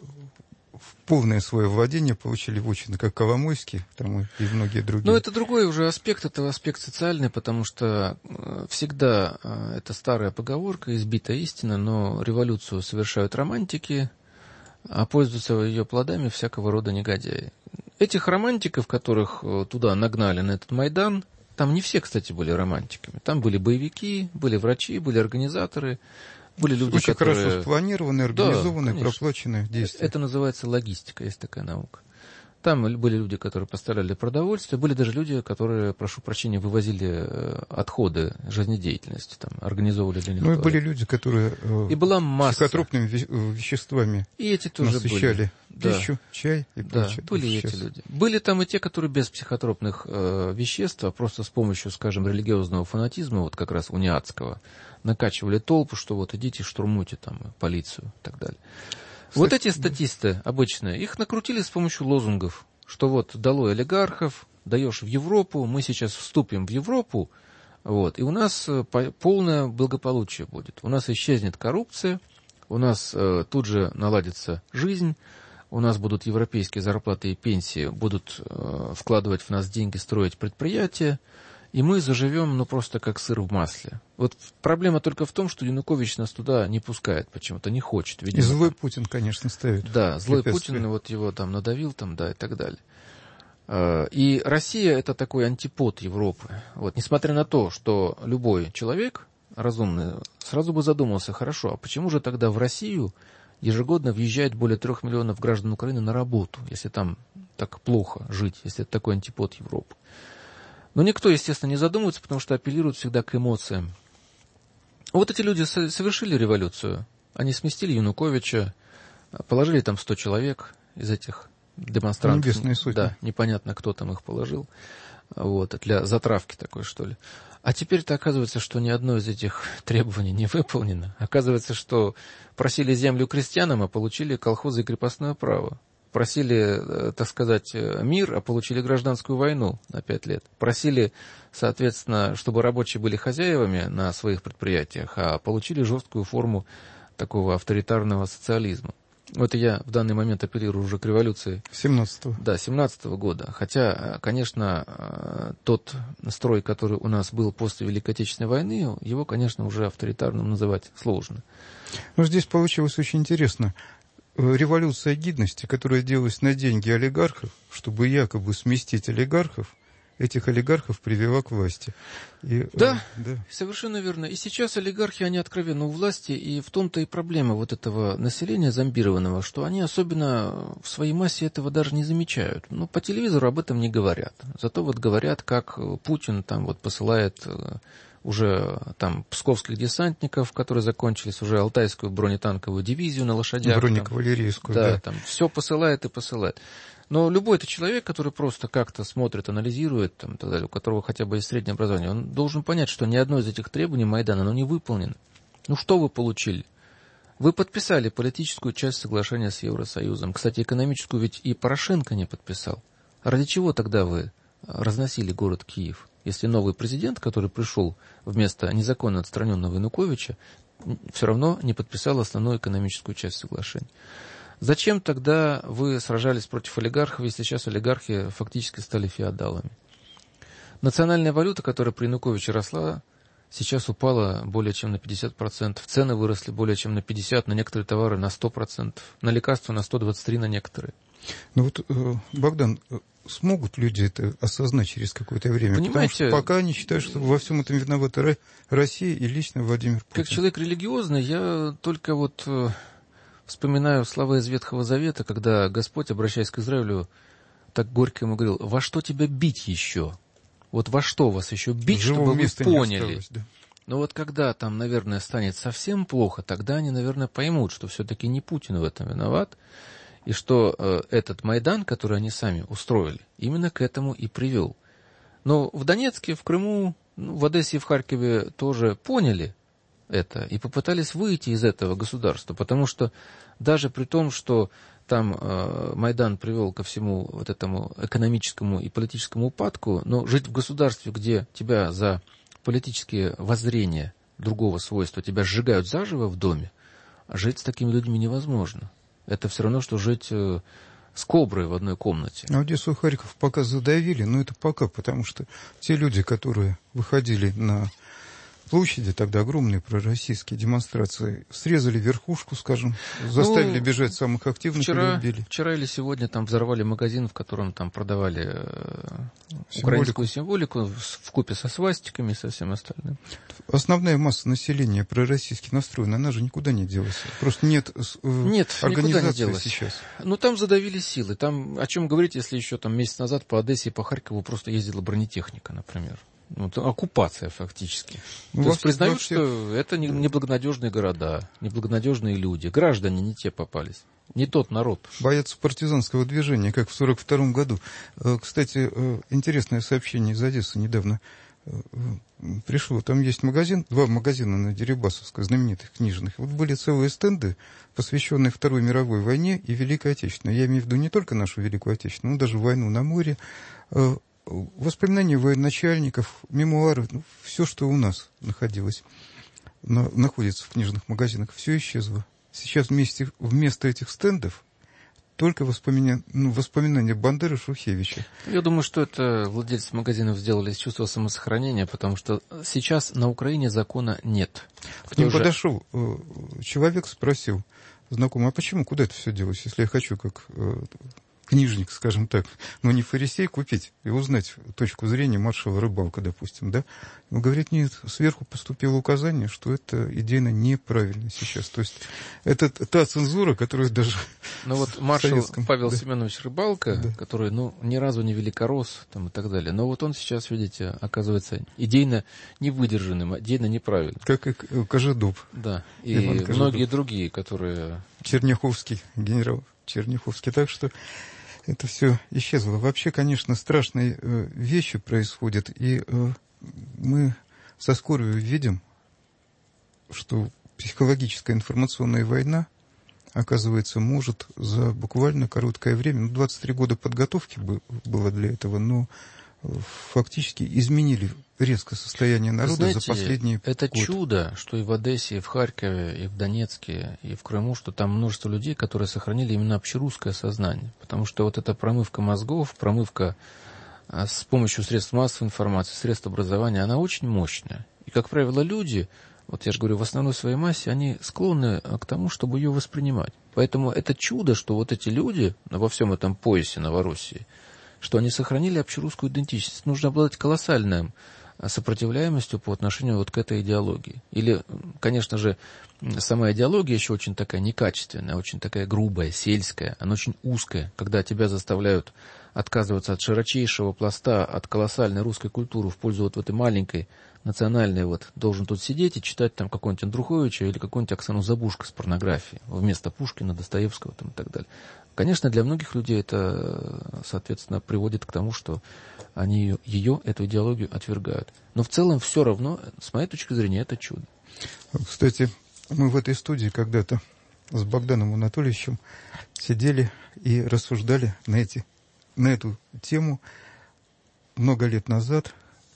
в полное свое владение получили вотчины, как Коломойский там, и, и многие другие.
Но это другой уже аспект, это аспект социальный, потому что всегда э, это старая поговорка, избитая истина, но революцию совершают романтики, а пользуются ее плодами всякого рода негодяи. Этих романтиков, которых туда нагнали, на этот Майдан, там не все, кстати, были романтиками. Там были боевики, были врачи, были организаторы, были люди,
очень
которые...
хорошо спланированные, организованные,
да,
проплаченные действия.
Это называется логистика, есть такая наука. Там были люди, которые поставляли продовольствие, были даже люди, которые, прошу прощения, вывозили отходы жизнедеятельности, там, организовывали для них.
Ну и были люди, которые
и была масса
психотропными веществами
и эти тоже
насыщали
были.
пищу,
да.
чай и
да,
прочее.
были и эти люди. Были там и те, которые без психотропных э, веществ, а просто с помощью, скажем, религиозного фанатизма, вот как раз униатского, накачивали толпу, что вот идите штурмуйте там полицию и так далее. Вот эти статисты обычные, их накрутили с помощью лозунгов, что вот долой олигархов, даешь в Европу, мы сейчас вступим в Европу, вот, и у нас полное благополучие будет. У нас исчезнет коррупция, у нас э, тут же наладится жизнь, у нас будут европейские зарплаты и пенсии, будут э, вкладывать в нас деньги, строить предприятия, и мы заживем, ну, просто как сыр в масле. Вот проблема только в том, что Янукович нас туда не пускает почему-то, не хочет. Видимо,
и злой Путин, конечно, ставит.
Да, злой Путин вот его там надавил, там, да, и так далее. И Россия — это такой антипод Европы. Вот, несмотря на то, что любой человек разумный сразу бы задумался, хорошо, а почему же тогда в Россию ежегодно въезжает более трех миллионов граждан Украины на работу, если там так плохо жить, если это такой антипод Европы? Но никто, естественно, не задумывается, потому что апеллируют всегда к эмоциям. Вот эти люди совершили революцию. Они сместили Януковича, положили там сто человек из этих демонстрантов.
Небесные сотни.
Да, непонятно, кто там их положил. Вот, для затравки такой, что ли. А теперь-то оказывается, что ни одно из этих требований не выполнено. Оказывается, что просили землю крестьянам, а получили колхозы и крепостное право. Просили, так сказать, мир, а получили гражданскую войну на пять лет. Просили, соответственно, чтобы рабочие были хозяевами на своих предприятиях, а получили жесткую форму такого авторитарного социализма. Вот я в данный момент апеллирую уже к революции.
семнадцатого.
Да, семнадцатого года. Хотя, конечно, тот строй, который у нас был после Великой Отечественной войны, его, конечно, уже авторитарным называть сложно.
Ну, здесь получилось очень интересно. Революция гидности, которая делалась на деньги олигархов, чтобы якобы сместить олигархов, этих олигархов привела к власти. И,
да,
э, да,
совершенно верно. И сейчас олигархи, они откровенно у власти, и в том-то и проблема вот этого населения зомбированного, что они особенно в своей массе этого даже не замечают. Ну, по телевизору об этом не говорят. Зато вот говорят, как Путин там вот посылает уже там псковских десантников, которые закончились, уже Алтайскую бронетанковую дивизию на лошадях.
Бронекавалерийскую,
да.
да.
Там все посылает и посылает. Но любой это человек, который просто как-то смотрит, анализирует, там, так далее, у которого хотя бы есть среднее образование, он должен понять, что ни одно из этих требований Майдана, оно не выполнено. Ну что вы получили? Вы подписали политическую часть соглашения с Евросоюзом. Кстати, экономическую ведь и Порошенко не подписал. Ради чего тогда вы разносили город Киев? Если новый президент, который пришел вместо незаконно отстраненного Януковича, все равно не подписал основную экономическую часть соглашения. Зачем тогда вы сражались против олигархов, если сейчас олигархи фактически стали феодалами? Национальная валюта, которая при Януковиче росла, сейчас упала более чем на пятьдесят процентов. Цены выросли более чем на пятьдесят процентов, на некоторые товары на сто процентов, на лекарства на сто двадцать три процента на некоторые.
Ну вот, Богдан, смогут люди это осознать через какое-то время?
Понимаете,
потому что пока они считают, что во всем этом виновата Россия и лично Владимир Путин.
Как человек религиозный, я только вот вспоминаю слова из Ветхого Завета, когда Господь, обращаясь к Израилю, так горько ему говорил: во что тебя бить еще? Вот во что вас еще бить,
Живого
чтобы вы поняли?
Осталось, да.
Но вот когда там, наверное, станет совсем плохо, тогда они, наверное, поймут, что все-таки не Путин в этом виноват, и что э, этот Майдан, который они сами устроили, именно к этому и привел. Но в Донецке, в Крыму, ну, в Одессе и в Харькове тоже поняли это и попытались выйти из этого государства, потому что даже при том, что там э, Майдан привел ко всему вот этому экономическому и политическому упадку, но жить в государстве, где тебя за политические воззрения другого свойства тебя сжигают заживо в доме, а жить с такими людьми невозможно. Это все равно, что жить э, с коброй в одной комнате.
Одессу и Харьков пока задавили, но это пока, потому что те люди, которые выходили на площади, тогда огромные пророссийские демонстрации, срезали верхушку, скажем, заставили ну, бежать самых активных
вчера,
или убили.
Вчера или сегодня там взорвали магазин, в котором там продавали э, украинскую символику вкупе со свастиками и со всем остальным.
Основная масса населения пророссийски настроена, она же никуда не делась. Просто нет, э,
нет
организации
не
сейчас.
Ну там задавили силы. Там, о чем говорить, если еще там месяц назад по Одессе и по Харькову просто ездила бронетехника, например. Вот, оккупация фактически. Ну, То есть признают, всех... что это неблагонадежные города, неблагонадежные люди. Граждане не те попались. Не тот народ.
Боятся партизанского движения, как в сорок втором году. Кстати, интересное сообщение из Одессы недавно пришло. Там есть магазин, два магазина на Дерибасовской, знаменитых книжных. Вот были целые стенды, посвященные Второй мировой войне и Великой Отечественной. Я имею в виду не только нашу Великую Отечественную, но даже войну на море. Воспоминания военачальников, мемуары, ну, все, что у нас находилось, на, находится в книжных магазинах, все исчезло. Сейчас вместе, вместо этих стендов только воспоминания, ну, воспоминания Бандеры, Шухевича.
Я думаю, что это владельцы магазинов сделали из чувства самосохранения, потому что сейчас на Украине закона нет.
К ним подошел человек, спросил знакомый, а почему, куда это все делось, если я хочу как... книжник, скажем так, но не фарисей, купить и узнать точку зрения маршала Рыбалка, допустим, да? Он говорит, нет, сверху поступило указание, что это идейно неправильно сейчас. То есть это та цензура, которая даже...
Ну вот маршал
советском,
Павел
да.
Семенович Рыбалка, да. который, ну, ни разу не великорос, там, и так далее, но вот он сейчас, видите, оказывается идейно невыдержанным, идейно неправильным.
Как и Кожедуб.
Да, и многие другие, которые...
Черняховский, генерал Черняховский. Так что это все исчезло. Вообще, конечно, страшные э, вещи происходят, и э, мы со скорбью видим, что психологическая информационная война, оказывается, может за буквально короткое время, ну, двадцать три года подготовки было для этого, но фактически изменили резко состояние народа. Знаете, за последние годы.
Это чудо, что и в Одессе, и в Харькове, и в Донецке, и в Крыму, что там множество людей, которые сохранили именно общерусское сознание. Потому что вот эта промывка мозгов, промывка с помощью средств массовой информации, средств образования, она очень мощная. И, как правило, люди, вот я же говорю, в основной своей массе, они склонны к тому, чтобы ее воспринимать. Поэтому это чудо, что вот эти люди во всем этом поясе Новороссии, что они сохранили общерусскую идентичность. Нужно обладать колоссальным сопротивляемостью по отношению вот к этой идеологии. Или, конечно же, сама идеология еще очень такая некачественная, очень такая грубая, сельская, она очень узкая, когда тебя заставляют отказываться от широчайшего пласта, от колоссальной русской культуры в пользу вот этой маленькой национальной, вот, должен тут сидеть и читать там какого-нибудь Андруховича или какого-нибудь Оксану Забушко с порнографией вместо Пушкина, Достоевского там, и так далее. Конечно, для многих людей это, соответственно, приводит к тому, что они ее, ее, эту идеологию отвергают. Но в целом все равно, с моей точки зрения, это чудо.
Кстати, мы в этой студии когда-то с Богданом Анатольевичем сидели и рассуждали на, эти, на эту тему много лет назад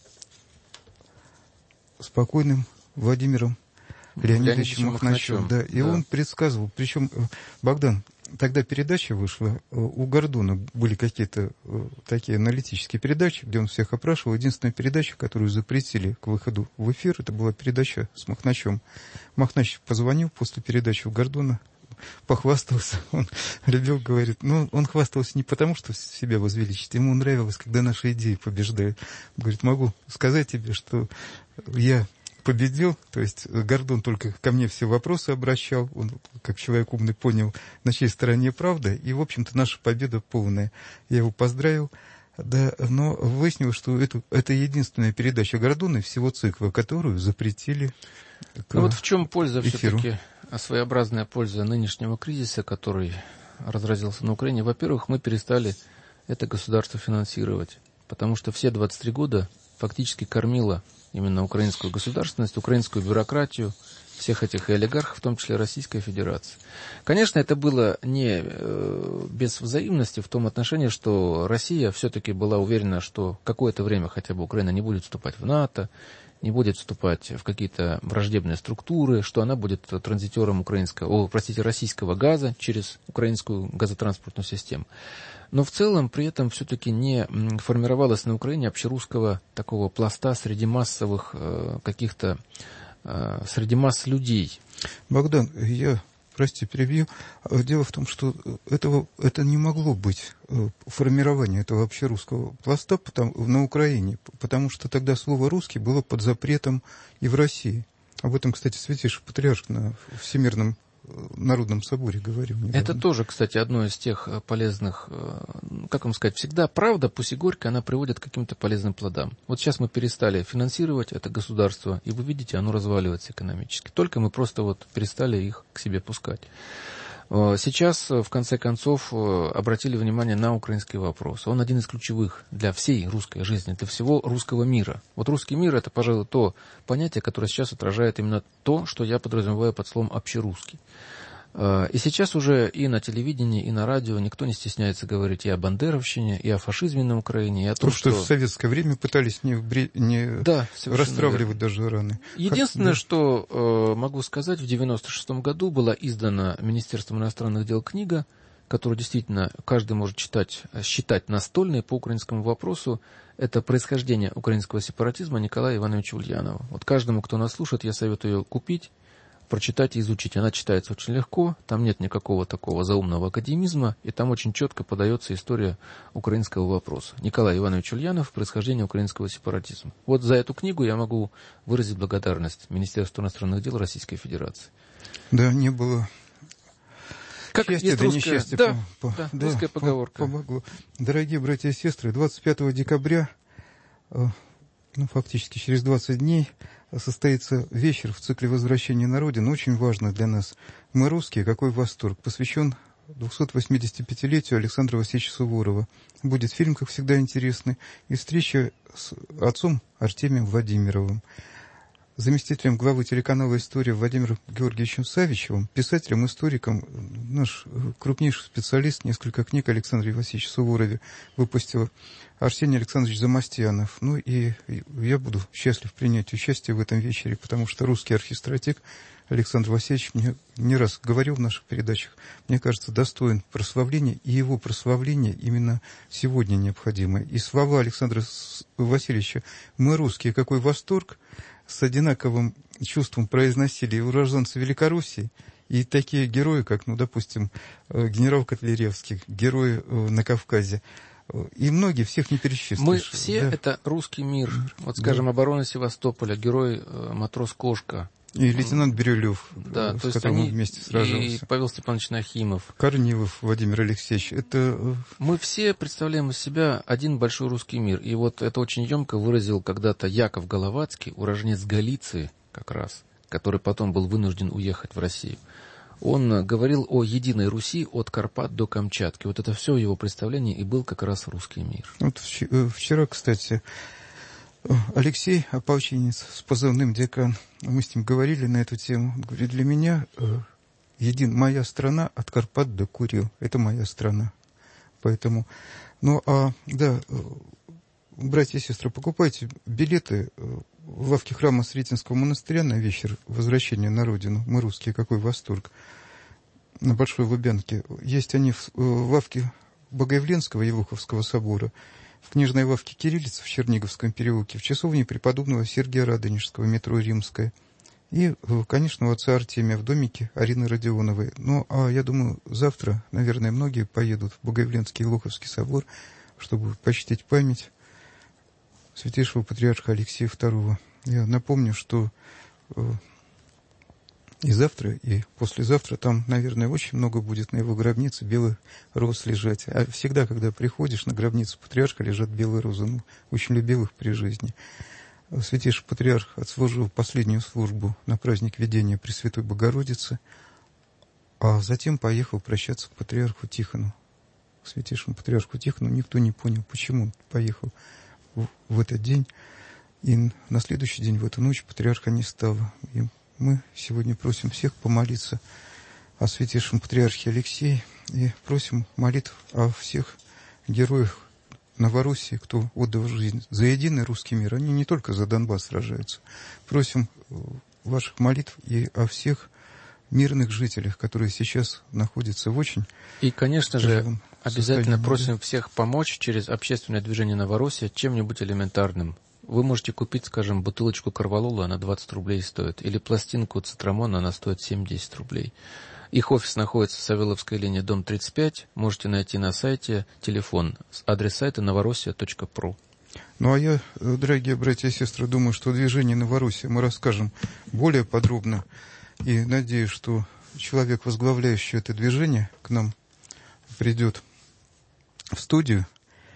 с покойным Владимиром Леонидовичем Махначевым. Да, и да. Он предсказывал, причем Богдан, тогда передача вышла, у Гордона были какие-то такие аналитические передачи, где он всех опрашивал. Единственная передача, которую запретили к выходу в эфир, это была передача с Махначевым. Махнач позвонил после передачи у Гордона, похвастался. Он любил, говорит, ну, он хвастался не потому, что себя возвеличит, ему нравилось, когда наши идеи побеждают. Говорит, могу сказать тебе, что я победил, то есть Гордон только ко мне все вопросы обращал, он, как человек умный, понял, на чьей стороне правда, и, в общем-то, наша победа полная. Я его поздравил, да, но выяснилось, что это, это единственная передача Гордона всего цикла, которую запретили к
Ну вот в чем польза
эфиру.
Все-таки, своеобразная польза нынешнего кризиса, который разразился на Украине? Во-первых, мы перестали это государство финансировать, потому что все двадцать три года фактически кормило именно украинскую государственность, украинскую бюрократию, всех этих и олигархов, в том числе Российская Федерация. Конечно, это было не э, без взаимности в том отношении, что Россия все-таки была уверена, что какое-то время хотя бы Украина не будет вступать в НАТО, не будет вступать в какие-то враждебные структуры, что она будет транзитером украинского, о, простите, российского газа через украинскую газотранспортную систему. Но в целом при этом все-таки не формировалось на Украине общерусского такого пласта среди массовых э, каких-то, э, среди масс людей.
Богдан, я, прости, перебью. Дело в том, что этого, это не могло быть формирование этого общерусского пласта потому, на Украине, потому что тогда слово «русский» было под запретом и в России. Об этом, кстати, Святейший Патриарх на Всемирном Народном соборе говорил недавно.
Это тоже, кстати, одно из тех полезных, как вам сказать, всегда правда, пусть и горько, она приводит к каким-то полезным плодам. Вот сейчас мы перестали финансировать это государство, и вы видите, оно разваливается экономически. Только мы просто вот перестали их к себе пускать. Сейчас, в конце концов, обратили внимание на украинский вопрос. Он один из ключевых для всей русской жизни, для всего русского мира. Вот русский мир — это, пожалуй, то понятие, которое сейчас отражает именно то, что я подразумеваю под словом «общерусский». И сейчас уже и на телевидении, и на радио никто не стесняется говорить и о бандеровщине, и о фашизме на Украине, и о том,
то, что...
что
в советское время пытались не, вбре... не
да,
расстравливать даже раны.
Единственное,
как...
что э, могу сказать, в девяносто шестом году была издана Министерством иностранных дел книга, которую действительно каждый может читать, считать настольной по украинскому вопросу. Это «Происхождение украинского сепаратизма» Николая Ивановича Ульянова. Вот каждому, кто нас слушает, я советую ее купить, прочитать и изучить. Она читается очень легко, там нет никакого такого заумного академизма, и там очень четко подается история украинского вопроса. Николай Иванович Ульянов «Происхождение украинского сепаратизма». Вот за эту книгу я могу выразить благодарность Министерству иностранных дел Российской Федерации.
Да, не было...
Как
счастье,
есть
да
русская,
несчастье
да,
по,
да,
да,
русская поговорка.
Помогло. Дорогие братья и сестры, двадцать пятого декабря, ну, фактически через двадцать дней, состоится вечер в цикле «Возвращение на Родину», очень важно для нас. Мы русские, какой восторг, посвящен двухсот восьмидесятипятилетию Александра Васильевича Суворова. Будет фильм, как всегда, интересный, и встреча с отцом Артемием Владимировым, заместителем главы телеканала «История» Владимиром Георгиевичем Савичевым, писателем, историком, наш крупнейший специалист, несколько книг Александре Васильевиче Суворове выпустил Арсений Александрович Замостьянов. Ну и я буду счастлив принять участие в этом вечере, потому что русский архистратик Александр Васильевич, мне не раз говорил в наших передачах, мне кажется, достоин прославления, и его прославление именно сегодня необходимо. И слова Александра Васильевича «Мы русские, какой восторг» с одинаковым чувством произносили и уроженцы Великороссии, и такие герои, как, ну, допустим, генерал Котляревский, герои на Кавказе. И многие, всех не перечислишь.
Мы все да. Это русский мир. Вот, скажем, да. Оборона Севастополя, герой матрос Кошка.
И лейтенант Бирюлев,
да,
с
то
которым
они,
он вместе сражался.
И Павел Степанович Нахимов.
Корнилов Владимир Алексеевич. Это...
Мы все представляем из себя один большой русский мир. И вот это очень емко выразил когда-то Яков Головацкий, уроженец Галиции как раз, который потом был вынужден уехать в Россию. Он говорил о единой Руси от Карпат до Камчатки. Вот это все в его представлении и был как раз русский мир.
Вот вчера, кстати, Алексей, ополченец с позывным «Декан», мы с ним говорили на эту тему. Говорит, для меня э, един, моя страна от Карпат до Курил. Это моя страна. Поэтому, ну, а, да, э, братья и сестры, покупайте билеты э, в лавке храма Сретенского монастыря на вечер возвращения на родину. Мы русские, какой восторг. На Большой Лубянке. Есть они в, э, в лавке Богоявленского Елуховского собора, в книжной лавке «Кириллица» в Черниговском переулке, в часовне преподобного Сергия Радонежского, метро Римская. И, конечно, у отца Артемия в домике Арины Родионовой. Ну, а я думаю, завтра, наверное, многие поедут в Богоявленский Елуховский собор, чтобы почтить память святейшего патриарха Алексея второго. Я напомню, что и завтра, и послезавтра там, наверное, очень много будет на его гробнице белых роз лежать. А всегда, когда приходишь, на гробницу патриарха лежат белые розы. Ну, очень любил их при жизни. Святейший патриарх отслужил последнюю службу на праздник Ведения Пресвятой Богородицы, а затем поехал прощаться к патриарху Тихону. К святейшему патриарху Тихону никто не понял, почему он поехал в, в этот день. И на следующий день, в эту ночь, патриарха не стало. И мы сегодня просим всех помолиться о святейшем патриархе Алексее и просим молитв о всех героях Новороссии, кто отдал жизнь за единый русский мир, они не только за Донбасс сражаются. Просим ваших молитв и о всех мирных жителях, которые сейчас находятся в очень...
И, конечно же, обязательно просим
да.
всех помочь через общественное движение «Новороссия» чем-нибудь элементарным. Вы можете купить, скажем, бутылочку корвалола, она двадцать рублей стоит, или пластинку цитрамона, она стоит семь-десять рублей. Их офис находится в Савеловской линии, дом тридцать пять. Можете найти на сайте телефон. Адрес сайта новороссия точка про.
Ну, а я, дорогие братья и сестры, думаю, что движение «Новороссия» мы расскажем более подробно. И надеюсь, что человек, возглавляющий это движение, к нам придет в студию.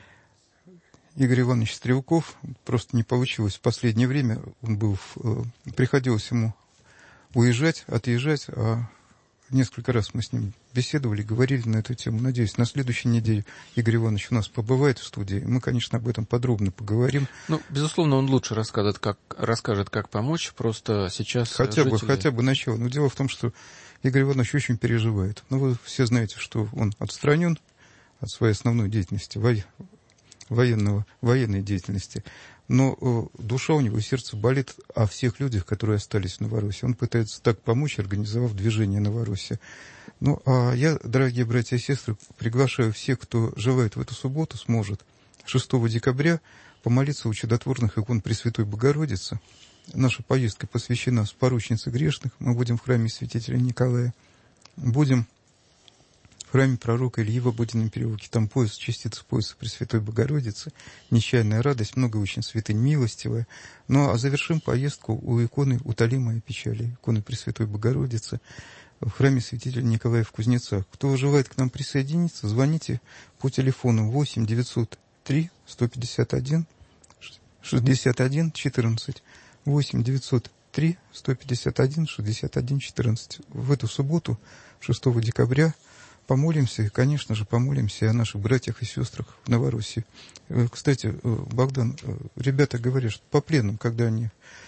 Игорь Иванович Стрелков. Просто не получилось в последнее время. Он был, приходилось ему уезжать, отъезжать, а несколько раз мы с ним беседовали, говорили на эту тему. Надеюсь, на следующей неделе Игорь Иванович у нас побывает в студии. Мы, конечно, об этом подробно поговорим.
Ну, безусловно, он лучше расскажет, как, расскажет, как помочь. Просто сейчас
хотя
жители...
бы, хотя бы начало. Но дело в том, что Игорь Иванович очень переживает. Ну, вы все знаете, что он отстранен от своей основной деятельности, во... военного, военной деятельности. Но о, душа у него и сердце болит о всех людях, которые остались в Новороссии. Он пытается так помочь, организовав движение «Новороссия». Ну, а я, дорогие братья и сестры, приглашаю всех, кто желает в эту субботу, сможет шестого декабря помолиться у чудотворных икон Пресвятой Богородицы. Наша поездка посвящена Споручнице грешных. Мы будем в храме святителя Николая. Будем в храме пророка Ильи в Обыденном переулке. Там пояс, частица пояса Пресвятой Богородицы. Нечаянная радость, много очень святынь, милостивая. Ну, а завершим поездку у иконы «Утоли мои печали», иконы Пресвятой Богородицы, в храме святителя Николая в Кузнецах. Кто желает к нам присоединиться, звоните по телефону восемь девятьсот три сто пятьдесят один шестьдесят один четырнадцать. восемь девятьсот три сто пятьдесят один шестьдесят один четырнадцать. В эту субботу, шестого декабря, помолимся, и, конечно же, помолимся о наших братьях и сестрах в Новороссии. Кстати, Богдан, ребята говорят, что по пленным, когда они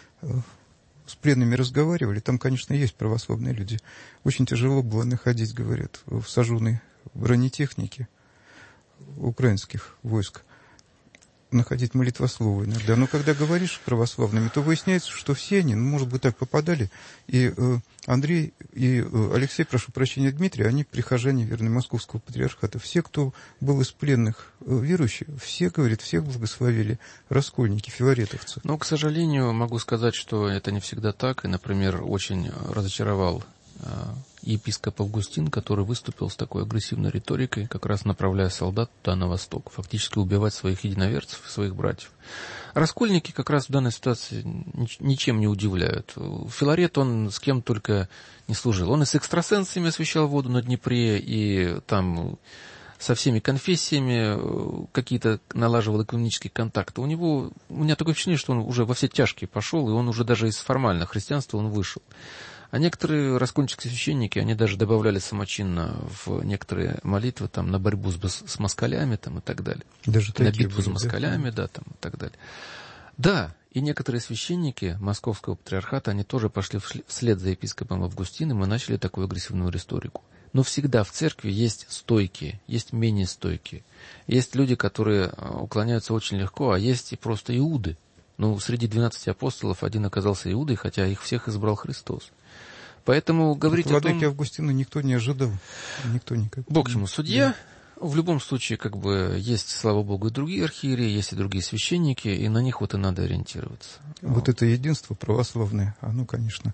с пленными разговаривали, там, конечно, есть православные люди. Очень тяжело было находить, говорят, в сожженной бронетехнике украинских войск, находить молитвословы иногда. Но когда говоришь с православными, то выясняется, что все они, ну, может быть, так попадали. И э, Андрей и э, Алексей, прошу прощения, Дмитрий, они прихожане, верно, Московского патриархата. Все, кто был из пленных э, верующих, все, говорят, всех благословили раскольники, филаретовцы.
Но, к сожалению, могу сказать, что это не всегда так. И, например, очень разочаровал э, епископ Августин, который выступил с такой агрессивной риторикой, как раз направляя солдат туда, на восток, фактически убивать своих единоверцев, своих братьев. Раскольники как раз в данной ситуации ничем не удивляют. Филарет, он с кем только не служил. Он и с экстрасенсами освещал воду на Днепре, и там со всеми конфессиями какие-то налаживал экономические контакты. У него, у меня такое впечатление, что он уже во все тяжкие пошел, и он уже даже из формального христианства он вышел. А некоторые раскольнические священники, они даже добавляли самочинно в некоторые молитвы там, на борьбу с, с москалями там, и так далее.
Даже
на битву
были,
с москалями, да, там, и так далее. Да, и некоторые священники Московского патриархата, они тоже пошли вслед за епископом Августином и начали такую агрессивную риторику. Но всегда в церкви есть стойкие, есть менее стойкие. Есть люди, которые уклоняются очень легко, а есть и просто иуды. Ну, среди двенадцати апостолов один оказался иудой, хотя их всех избрал Христос. Поэтому говорить о том...
Владыки Августина никто не ожидал. Никто никак.
Бог ему судья. Да. В любом случае, как бы, есть, слава Богу, и другие архиереи, есть и другие священники, и на них вот и надо ориентироваться.
Вот это единство православное, оно, конечно,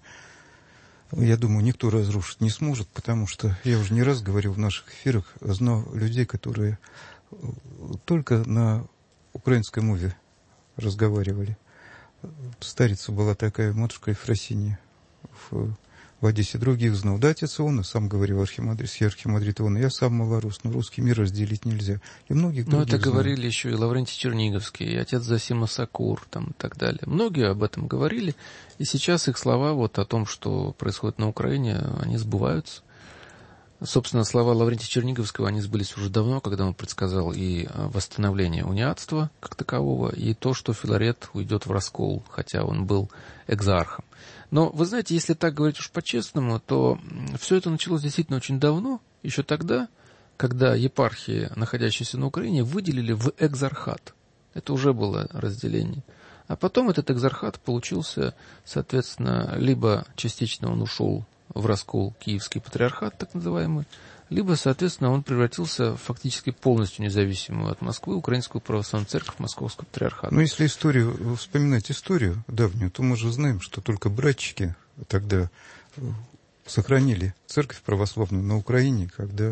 я думаю, никто разрушить не сможет, потому что, я уже не раз говорил в наших эфирах, знал людей, которые только на украинской мове разговаривали. Старица была такая, матушка Ефросинья, в, в Одессе, других знал. Да, отец Иона сам говорил, архимандрит, я архимандрит Иона, я сам малорус, но русский мир разделить нельзя. И многих
Но
других
это
знал.
говорили еще и Лаврентий Черниговский, и отец Зосима Сокур, там, и так далее. Многие об этом говорили, и сейчас их слова вот о том, что происходит на Украине, они сбываются. Собственно, слова Лаврентия Черниговского, они сбылись уже давно, когда он предсказал и восстановление униатства как такового, и то, что Филарет уйдет в раскол, хотя он был экзархом. Но, вы знаете, если так говорить уж по-честному, то все это началось действительно очень давно, еще тогда, когда епархии, находящиеся на Украине, выделили в экзархат. Это уже было разделение. А потом этот экзархат получился, соответственно, либо частично он ушел в раскол Киевский патриархат, так называемый, либо, соответственно, он превратился в фактически полностью независимую от Москвы Украинскую православную церковь Московского патриархата.
Ну, если историю, вспоминать историю давнюю, то мы же знаем, что только братчики тогда сохранили церковь православную на Украине, когда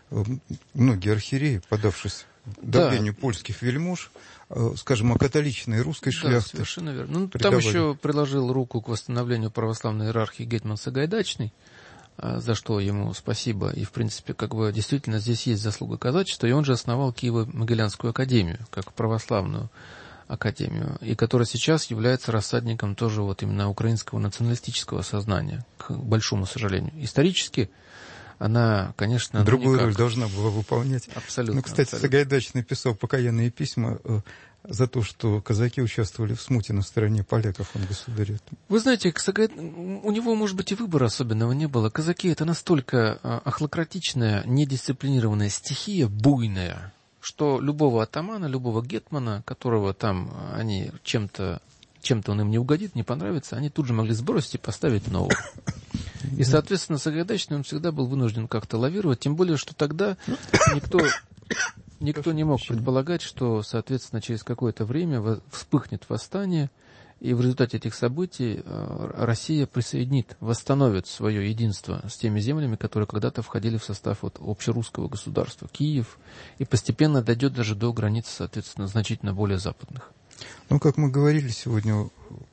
многие архиереи, подавшись давлению да. польских вельмож, скажем, о католичной русской шляхте.
Да, совершенно верно. Ну, там еще приложил руку к восстановлению православной иерархии гетман Сагайдачный, за что ему спасибо. И, в принципе, как бы действительно здесь есть заслуга казачества, и он же основал Киево-Могилянскую академию, как православную академию, и которая сейчас является рассадником тоже вот именно украинского националистического сознания, к большому сожалению. Исторически она, конечно...
Другую
никак...
роль должна была выполнять.
Абсолютно.
Ну, кстати, абсолютно. Сагайдач написал покаянные письма за то, что казаки участвовали в смуте на стороне поляков, он государя.
Вы знаете, Сагайд... у него, может быть, и выбора особенного не было. Казаки — это настолько охлократичная, недисциплинированная стихия, буйная, что любого атамана, любого гетмана, которого там они чем-то, чем-то он им не угодит, не понравится, они тут же могли сбросить и поставить нового. И, соответственно, Сагайдачный он всегда был вынужден как-то лавировать, тем более, что тогда никто, никто не мог предполагать, что, соответственно, через какое-то время вспыхнет восстание, и в результате этих событий Россия присоединит, восстановит свое единство с теми землями, которые когда-то входили в состав вот общерусского государства, Киев, и постепенно дойдет даже до границ, соответственно, значительно более западных.
Ну, как мы говорили сегодня,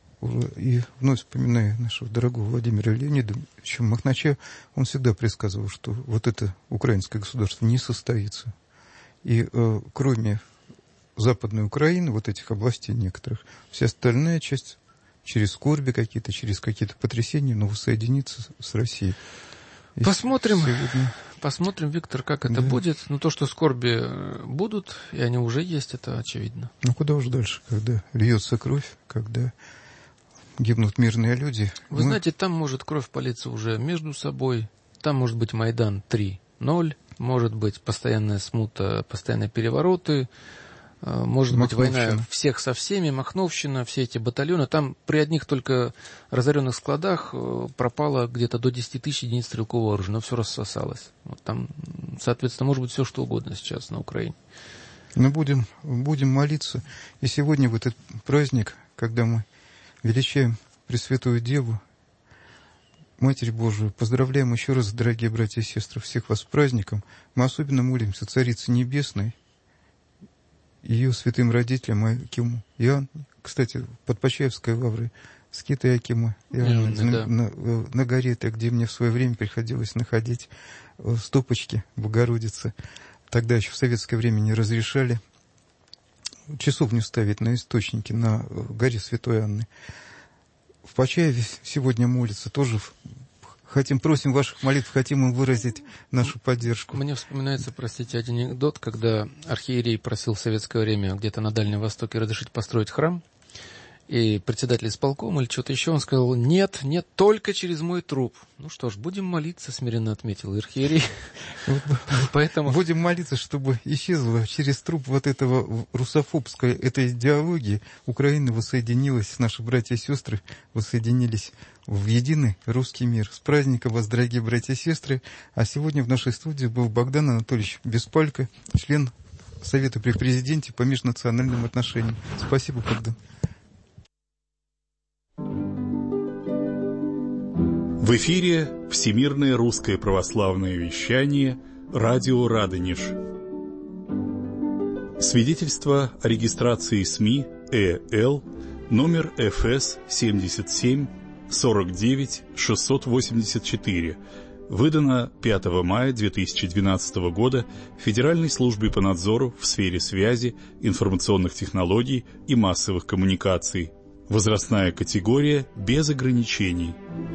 и вновь вспоминая нашего дорогого Владимира Леонидовича Махнача, он всегда предсказывал, что вот это украинское государство не состоится. И э, кроме Западной Украины, вот этих областей некоторых, вся остальная часть через скорби какие-то, через какие-то потрясения, но воссоединится с Россией. И
посмотрим,
сегодня...
посмотрим, Виктор, как это да. будет. Но то, что скорби будут, и они уже есть, это очевидно.
Ну, куда уж дальше, когда льется кровь, когда гибнут мирные люди.
Вы
Мы...
знаете, там может кровь политься уже между собой, там может быть Майдан три ноль, может быть постоянная смута, постоянные перевороты, может быть война всех со всеми, Махновщина, все эти батальоны. Там при одних только разоренных складах пропало где-то до десяти тысяч единиц стрелкового оружия, но все рассосалось. Вот там, соответственно, может быть все что угодно сейчас на Украине.
Мы будем, будем молиться. И сегодня в этот праздник, когда мы величаем Пресвятую Деву, Матерь Божию, поздравляем еще раз, дорогие братья и сестры, всех вас с праздником. Мы особенно молимся Царице Небесной, ее святым родителям Акиму Иоанн, кстати, под Почаевской лаврой, скиты Акима Иоанна,
mm,
на,
да.
на, на горе, где мне в свое время приходилось находить стопочки Богородицы. Тогда еще в советское время не разрешали часовню ставить на источнике на горе Святой Анны. В Почаеве сегодня молятся, тоже хотим, просим ваших молитв, хотим им выразить нашу поддержку.
Мне вспоминается, простите, один анекдот, когда архиерей просил в советское время где-то на Дальнем Востоке разрешить построить храм, и председатель исполкома или что-то еще, он сказал: нет, нет, только через мой труп. Ну что ж, будем молиться, смиренно отметил архиерей. Поэтому...
Будем молиться, чтобы исчезла через труп вот этого русофобской, этой идеологии. Украина воссоединилась, наши братья и сестры воссоединились в единый русский мир. С праздником вас, дорогие братья и сестры. А сегодня в нашей студии был Богдан Анатольевич Беспалько, член Совета при Президенте по межнациональным отношениям. Спасибо, Богдан.
В эфире Всемирное русское православное вещание, радио Радонеж. Свидетельство о регистрации СМИ ЭЛ номер эф эс семьдесят семь сорок девять шестьсот восемьдесят четыре, выдано пятого мая две тысячи двенадцатого года Федеральной службе по надзору в сфере связи, информационных технологий и массовых коммуникаций. Возрастная категория без ограничений.